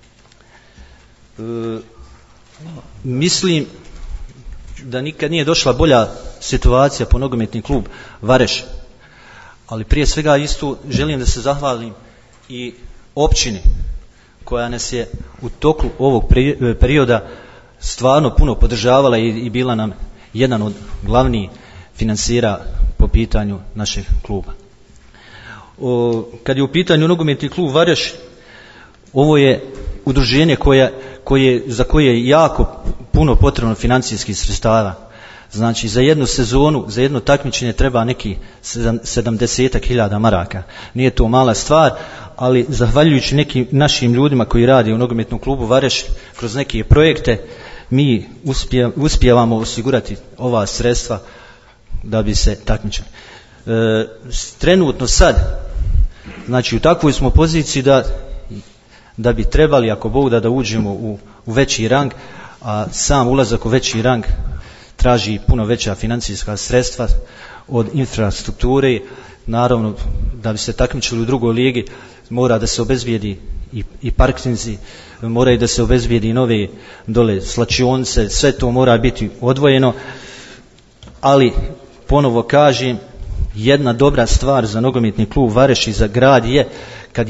Mislim da nikad nije došla bolja situacija po nogometni klub Vareš, ali prije svega isto želim da se zahvalim i općini koja nas je u toku ovog perioda stvarno puno podržavala i bila nam jedan od glavnih finansira po pitanju našeg kluba. Kad je u pitanju nogometni klub Vareš, ovo je udruženje za koje je jako puno potrebno financijskih sredstava. Znači za jednu sezonu, za jedno takmičenje treba neki 70.000 maraka. Nije to mala stvar, ali zahvaljujući nekim našim ljudima koji rade u nogometnom klubu Vareš kroz neke projekte, mi uspijevamo osigurati ova sredstva da bi se takmičili. Trenutno sad, znači u takvoj smo poziciji da bi trebali, ako Bog da uđemo u veći rang, a sam ulazak u veći rang traži puno veća financijska sredstva od infrastrukture. Naravno, da bi se takmičili u drugoj ligi, mora da se obezbijedi i parkinzi, moraju da se obezbijedi nove dole slačionice, sve to mora biti odvojeno, ali ponovo kažem, jedna dobra stvar za nogometni klub Vareš i za grad je kad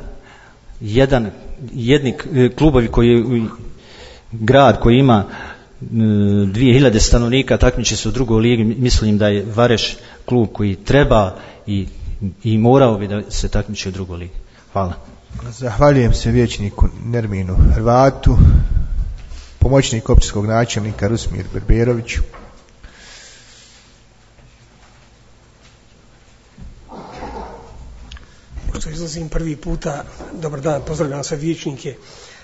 jedni klubovi grad koji ima 2000 stanovnika takmiči se u drugoj ligi. Mislim da je Vareš klub koji treba i morao bi da se takmiči u drugoj ligi. Hvala. Zahvaljujem se vijećniku Nerminu Hrvatu, pomoćnik općinskog načelnika Rusmir Berberoviću. Pošto izlazim prvi puta, dobar dan, pozdravljam sve vijećnike.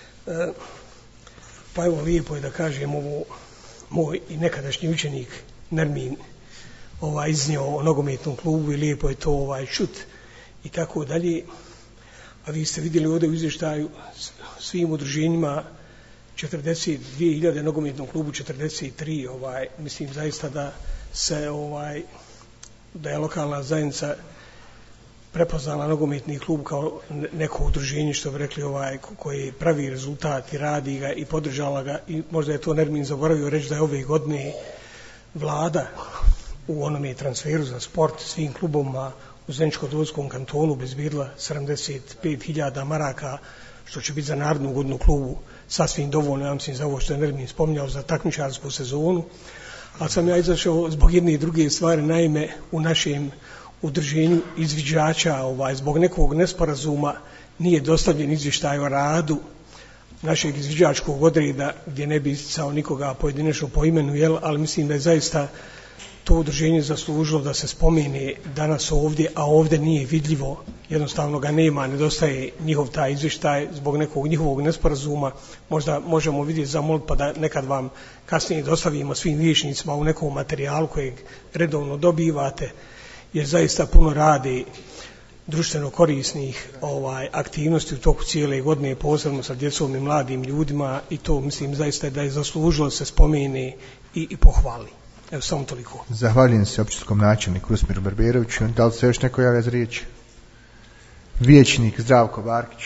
Pa evo, lijepo je da kažem ovo, moj i nekadašnji učenik Nermin iznio o nogometnom klubu i lijepo je to čut i tako dalje. A vi ste vidjeli ovdje u izvještaju svim udruženjima 42.000, nogometnom klubu 43, mislim zaista da se da je lokalna zajednica prepoznala nogometni klub kao neko udruženje, što bi rekli, koji pravi rezultat i radi ga i podržala ga, i možda je to Nermin zaboravio reći da je ove godine vlada u onome transferu za sport svim klubovima u Zeničko-Dobojskom kantonu obezbijedila 75.000 maraka, što će biti za narednu godinu klubu sasvim dovoljno, ja mislim, za ovo što je Nermin spominjao, za takmičarsku sezonu. Ali sam ja izašao zbog jedne i druge stvari. Naime, u našem udruženju izviđača zbog nekog nesporazuma nije dostavljen izvještaj o radu našeg izviđačkog odreda, gdje ne bi isticao nikoga pojedinačno po imenu, ali mislim da je zaista to udruženje zaslužilo da se spomene danas ovdje, a ovdje nije vidljivo, jednostavno ga nema, nedostaje njihov taj izvještaj zbog nekog njihovog nesporazuma. Možda možemo vidjeti, zamoliti pa da nekad vam kasnije dostavimo svim vijećnicima u nekom materijalu kojeg redovno dobivate, jer zaista puno radi društveno korisnih aktivnosti u toku cijele godine, posebno sa djecom i mladim ljudima, i to mislim zaista da je zaslužilo se spomene i pohvali. Evo, samo toliko. Zahvaljujem se općinskom načelniku Rusmiru Berberoviću. Da li se još neko javlja za riječ? Vijećnik Zdravko Barkić.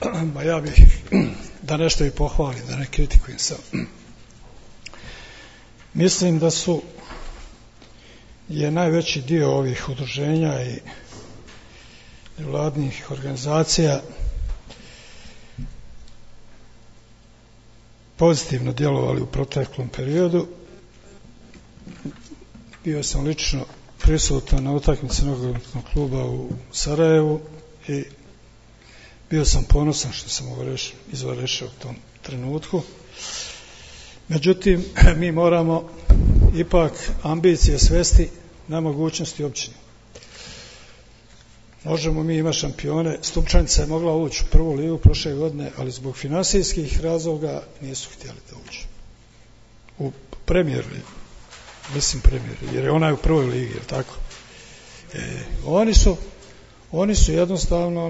Ma ja bih da nešto i pohvalim, da ne kritikujem sam. Mislim da je najveći dio ovih udruženja i nevladnih organizacija pozitivno djelovali u proteklom periodu. Bio sam lično prisutan na utakmici nogometnog kluba u Sarajevu i bio sam ponosan što sam iz Vareša u tom trenutku. Međutim, mi moramo ipak ambicije svesti na mogućnosti općine. Možemo mi imati šampione. Stupčanica je mogla ući u prvu ligu prošle godine, ali zbog finansijskih razloga nisu htjeli da uđu u premijer ligu. Mislim premijer, jer je ona u prvoj ligi, je li tako? Oni su jednostavno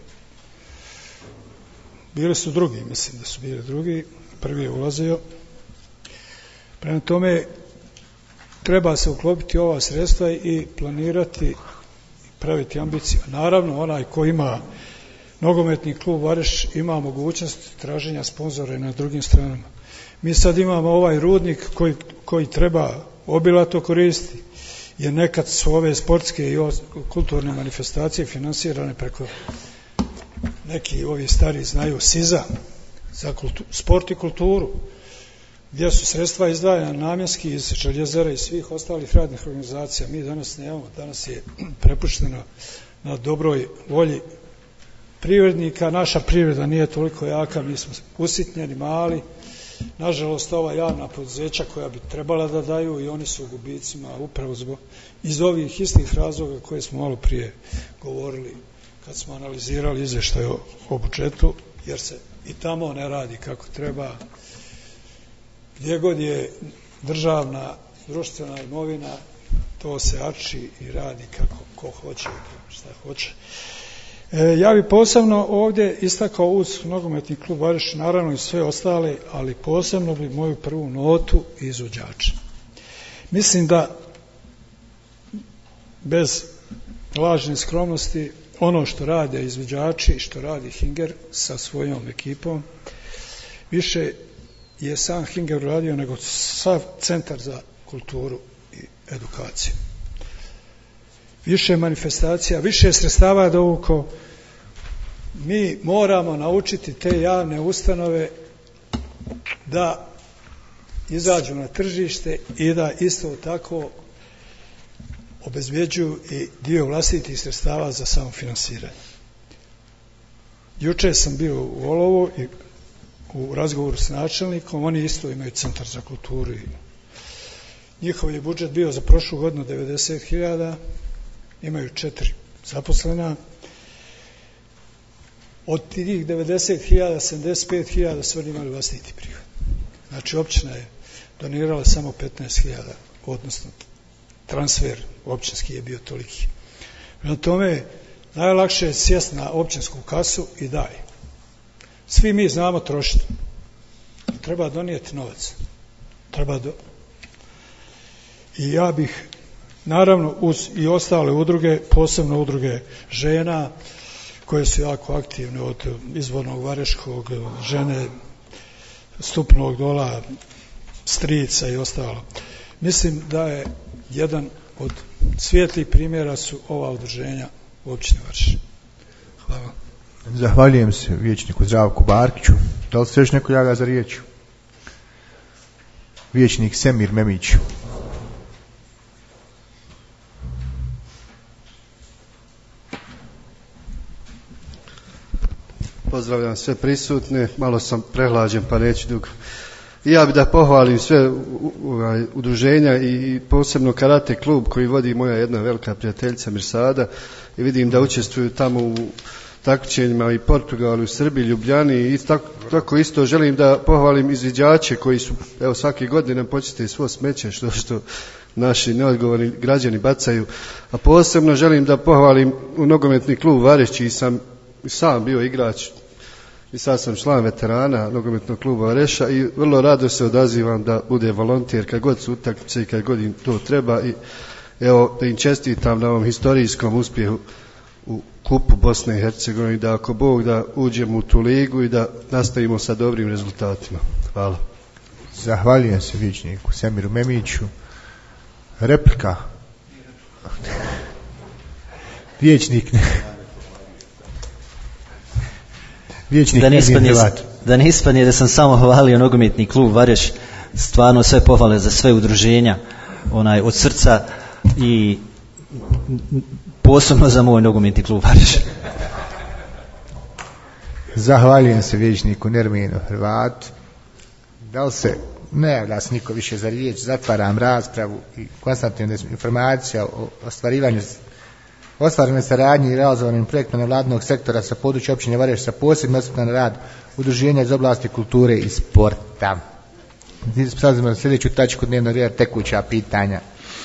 bili su drugi, mislim da su bili drugi, prvi je ulazio. Prema tome, treba se uklopiti ova sredstva i planirati i praviti ambicije. Naravno, onaj ko ima nogometni klub Vareš ima mogućnost traženja sponzora na drugim stranama. Mi sad imamo ovaj rudnik koji treba obilato koristiti, jer nekad su ove sportske i kulturne manifestacije finansirane preko neki ovi stari znaju SIZA za sport i kulturu, gdje su sredstva izdvajana namjenski iz Željezara i svih ostalih radnih organizacija. Mi danas nemamo, danas je prepušteno na dobroj volji privrednika. Naša privreda nije toliko jaka, mi smo usitnjeni, mali. Nažalost, ova javna poduzeća koja bi trebala da daju i oni su u gubicima upravo iz ovih istih razloga koje smo malo prije govorili kad smo analizirali izvještaj o budžetu, jer se i tamo ne radi kako treba. Gdje god je državna, društvena imovina, to se arči i radi kako ko hoće, šta hoće. Ja bih posebno ovdje istakao uz nogometni klub Vareš, naravno i sve ostale, ali posebno bi moju prvu notu izvođača. Mislim da bez lažne skromnosti ono što rade izvođači, što radi Hinger sa svojom ekipom, više je sam Hinger radio nego sav centar za kulturu i edukaciju. Više manifestacija, više sredstava dovukao. Mi moramo naučiti te javne ustanove da izađu na tržište i da isto tako obezvjeđuju i dio vlastitih sredstava za samofinansiranje. Jučer sam bio u Olovu i u razgovoru s načelnikom, oni isto imaju centar za kulturu i njihov je budžet bio za prošlu godinu 90.000, imaju 4 zaposlena. Od tih 90.000, 75.000 su oni imali vlastiti prihod. Znači, općina je donirala samo 15.000, odnosno transfer općinski je bio toliki. Na tome najlakše je sjest na općinsku kasu i daj. Svi mi znamo trošiti. Treba donijeti novac. I ja bih, naravno, uz i ostale udruge, posebno udruge žena, koje su jako aktivne, od Izvornog Vareškog, žene Stupnog Dola, Strica i ostalo. Mislim da je jedan od svijetlih primjera su ova udruženja u općini Vareš. Hvala. Zahvaljujem se vijećniku Zdravku Barkiću. Da li se još neko javlja za riječ? Vijećnik Semir Memić. Pozdravljam sve prisutne, malo sam prehlađen pa neću dugo. I ja bih da pohvalim sve udruženja i posebno karate klub koji vodi moja jedna velika prijateljica Mirsada i vidim da učestvuju tamo u takmičenjima i Portugalu, i Srbiji, Ljubljani i tako isto želim da pohvalim izviđače koji su evo svake godine nam počiste svo smeće što naši neodgovorni građani bacaju, a posebno želim da pohvalim u nogometni klub Vareš čiji sam bio igrač i sad sam član veterana nogometnog kluba Vareša i vrlo rado se odazivam da bude volonter kad god su utakmice i kad god im to treba i evo da im čestitam na ovom historijskom uspjehu u kupu Bosne i Hercegovine i da ako Bog da uđemo u tu ligu i da nastavimo sa dobrim rezultatima. Hvala. Zahvaljujem se vijećniku Semiru Memiću. Replika. Vijećnik da ne ispadne da sam samo hvalio nogometni klub Vareš, stvarno sve pohvale za sve udruženja od srca i posebno za moj nogometni klub Vareš. Zahvaljujem se vijećniku Nerminu Hrvatu. Da li se ne javlja se niko više za riječ, zatvaram raspravu i konstatujem informacija o ostvarenoj saradnji i realizovanim projektima nevladinog sektora sa područja općine Vareš sa posebnim osvrtom na rad udruženja iz oblasti kulture i sporta. Prelazimo na sljedeću tačku dnevnog reda, tekuća pitanja.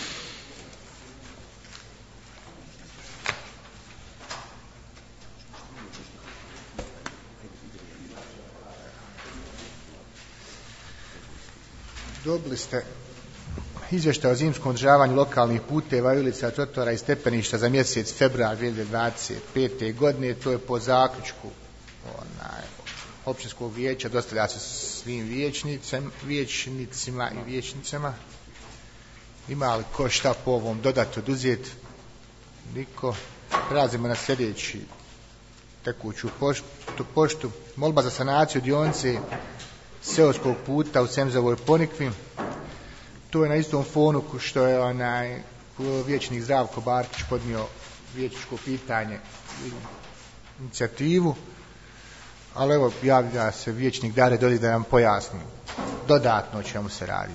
Dobili ste izvještaj o zimskom održavanju lokalnih puteva, ulica, trotoara i stepeništa za mjesec februar 2025. godine. To je po zaključku općinskog vijeća, dostavlja se svim vijećnicima i vijećnicama. Ima li ko šta po ovom dodati, oduzeti? Niko. Prelazimo na sljedeći tekuću poštu. Molba za sanaciju dionice seoskog puta u Semzovoj Ponikvi. To je na istom fonu što je vijećnik Zdravko Barkić podnio vijećničko pitanje i inicijativu, ali evo javlja se vijećnik Dare Dodik da nam pojasni dodatno o čemu se radi.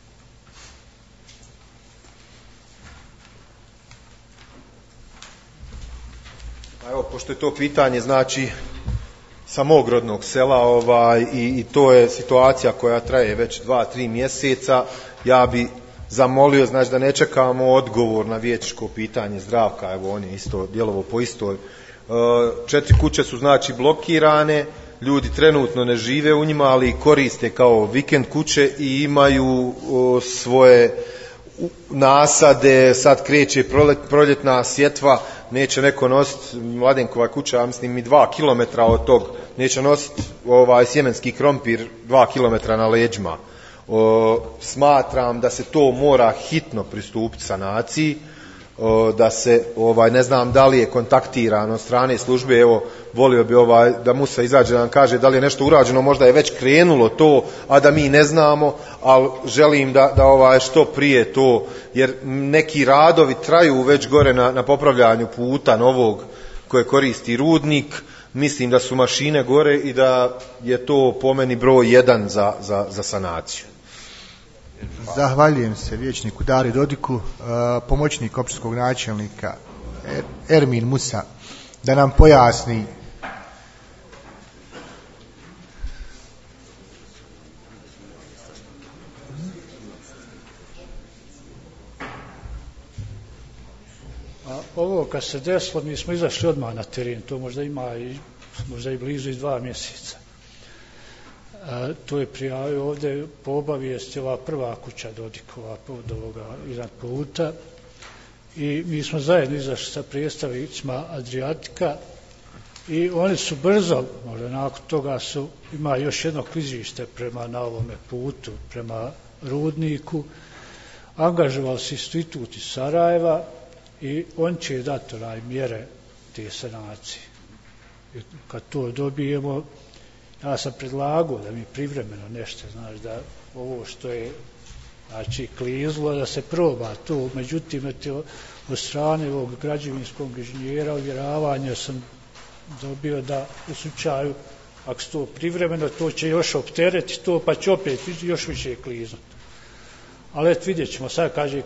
Evo, pošto je to pitanje znači sa mog rodnog sela i to je situacija koja traje već 2-3 mjeseca, ja bi zamolio znači da ne čekamo odgovor na vijećničko pitanje Zdravka, evo on je isto djelovo po istoj. 4 kuće su znači blokirane, ljudi trenutno ne žive u njima, ali koriste kao vikend kuće i imaju svoje nasade, sad kreće proljetna sjetva, neće neko nositi, Mladenkova kuća, ja mislim i 2 kilometra od tog, neće nositi sjemenski krompir 2 kilometra na leđima. Smatram da se to mora hitno pristupiti sanaciji, da se, ne znam da li je kontaktirano od strane službe, evo, volio bi da Musa izađe da nam kaže da li je nešto urađeno, možda je već krenulo to, a da mi ne znamo, ali želim da što prije to, jer neki radovi traju već gore na popravljanju puta novog koje koristi Rudnik, mislim da su mašine gore i da je to po meni broj 1 za sanaciju. Zahvaljujem se vijećniku Dari Dodiku, pomoćnik općinskog načelnika Ermin Musa da nam pojasni ovo kad se desilo mi smo izašli odmah na teren, to možda i blizu 2 mjeseca. To je prijavio ovdje po obavijesti ova prva kuća Dodikova od ovoga iznad puta i mi smo zajedno izašli sa predstavnicima Adriatika i oni su brzo, možda nakon toga ima još jedno klizište na ovome putu, prema Rudniku, angažovali se institut iz Sarajeva i on će dati mjere te sanacije. I kad to dobijemo, ja sam predlagao da mi privremeno nešto, da ovo što je klizlo, da se proba to, međutim, od strane ovog građevinskog inženjera uvjeravanja sam dobio da u slučaju, ako se to privremeno, to će još opteretiti to, pa će opet još više kliznuti. Ali vidjet ćemo, sad kaže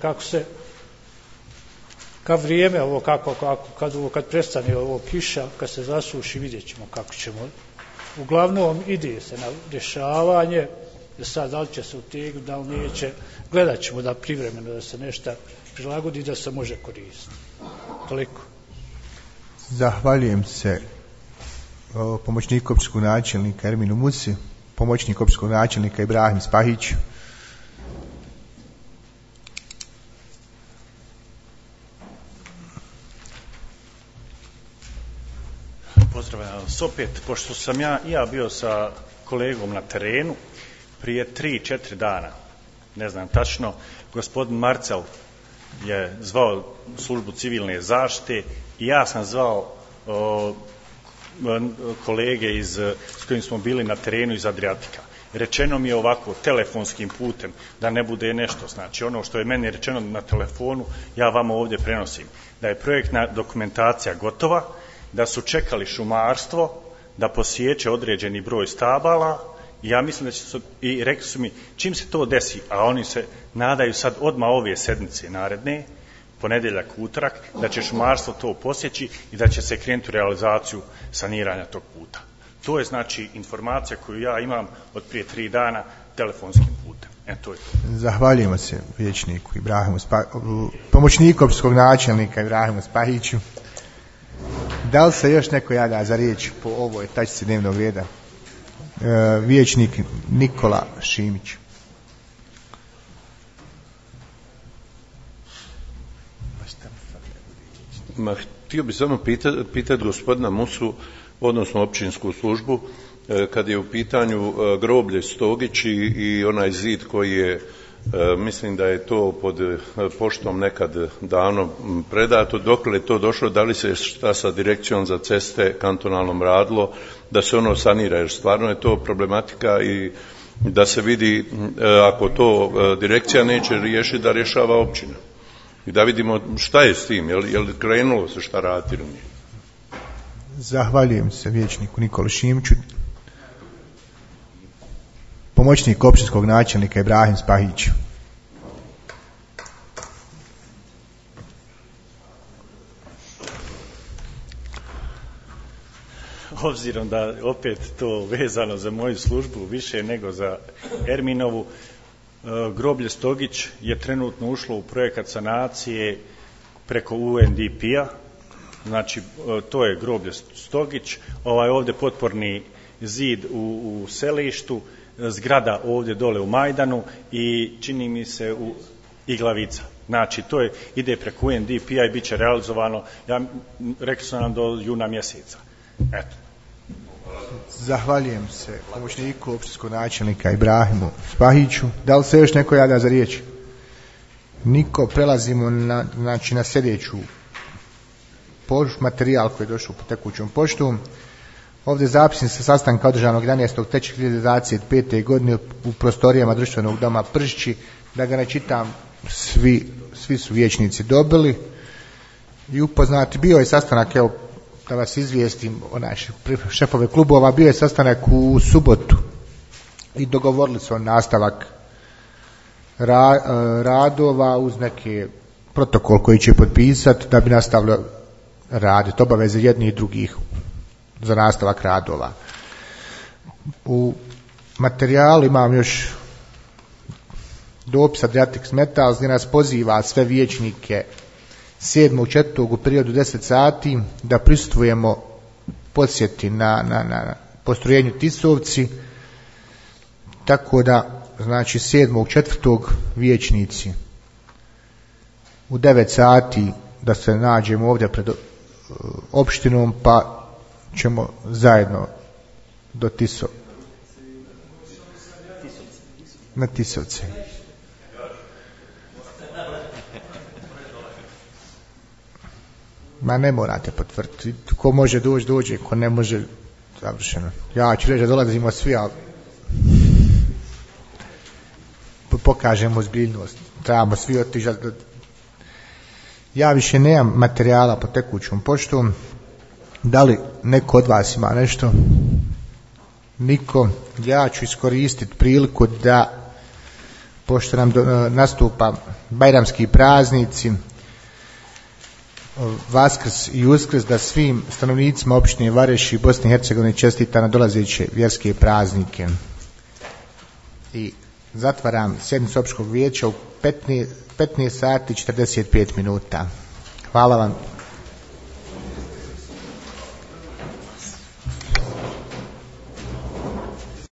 kad vrijeme ovo, kad prestane ovo kiša, kad se zasuši, vidjet ćemo kako ćemo. Uglavnom ide se na rješavanje, sad da li će se utegnuti, da li neće, gledat ćemo da privremeno da se nešto prilagodi da se može koristiti. Toliko. Zahvaljujem se pomoćniku općinskog načelnika Erminu Musi, pomoćnik općinskog načelnika Ibrahim Spahiću. Pozdravljam vas opet, pošto sam ja bio sa kolegom na terenu prije 3-4 dana, ne znam tačno, gospodin Marcel je zvao službu civilne zaštite i ja sam zvao kolege s kojim smo bili na terenu iz Adriatika. Rečeno mi je ovako, telefonskim putem, da ne bude nešto. Znači, ono što je meni rečeno na telefonu, ja vama ovdje prenosim. Da je projektna dokumentacija gotova, da su čekali šumarstvo, da posjeće određeni broj stabala, i ja mislim da će se, i rekli su mi, čim se to desi, a oni se nadaju sad odmah ove sedmice naredne, ponedjeljak, utorak, da će šumarstvo to posjeći i da će se krenuti u realizaciju saniranja tog puta. To je znači informacija koju ja imam od prije 3 dana telefonskim putem. To je to. Zahvaljujemo se vijećniku Ibrahimu pomoćniku općinskog načelnika Ibrahimu Spahiću. Da li se još neko javlja za riječ po ovoj tačci dnevnog reda? Vijećnik Nikola Šimić. Htio bih samo pitati gospodina Musu, odnosno općinsku službu, kad je u pitanju groblje Stogić i onaj zid koji je, mislim da je to pod poštom nekad davno predato, dokle je to došlo, da li se šta sa direkcijom za ceste kantonalnom radilo, da se ono sanira, jer stvarno je to problematika i da se vidi ako to direkcija neće riješiti, da rješava općina. I da vidimo šta je s tim, je li krenulo se šta raditi ili nije. Zahvaljujem se vijećniku Nikolu Šimiću. Pomoćnik općinskog načelnika Ibrahim Spahić. Obzirom da opet to vezano za moju službu više nego za Erminovu, groblje Stogić je trenutno ušlo u projekat sanacije preko UNDP-a. Znači, to je groblje Stogić, ovdje potporni zid u Selištu, zgrada ovdje dole u Majdanu i čini mi se u Iglavica. Znači, to ide preko UNDP-a i bit će realizovano, rekli su nam, do juna mjeseca. Eto. Zahvaljujem se pomoćniku općinskog načelnika Ibrahimu Spahiću. Da li se još neko javlja za riječ? Niko. Prelazimo na sljedeću materijal koji je došao po tekućom poštu. Ovdje zapisnik sa sastanka održanog 11.3.2025. godine u prostorijama društvenog doma Pršći. Da ga ne čitam, svi su vijećnici dobili i upoznati. Bio je sastanak, evo da vas izvijestim, šefove klubova, bio je sastanak u subotu i dogovorili su nastavak radova uz neki protokol koji će potpisati da bi nastavili raditi, obaveze jednih i drugih za nastavak radova. U materijalu imam još dopis Adriatic Metals gdje nas poziva sve vijećnike 7.4. u periodu 10 sati da prisustvujemo posjeti na postrojenju Tisovci, tako da znači 7.4. vijećnici u 9 sati da se nađemo ovdje pred opštinom pa ćemo zajedno do na Tisovce. Ma ne morate potvrditi. Ko može dođe, ko ne može, završeno. Ja ću reći da dolazimo svi, ali pokažemo ozbiljnost. Trebamo svi otići. Ja više nemam materijala po tekućom poštom. Da li neko od vas ima nešto? Niko. Ja ću iskoristiti priliku da, pošto nam nastupa bajramski praznici, Vaskrs i Uskrs, da svim stanovnicima opštine Vareš i Bosne i Hercegovine čestita na dolazeće vjerske praznike. I zatvaram sjednicu opštinskog vijeća u 15 sati 45 minuta. Hvala vam.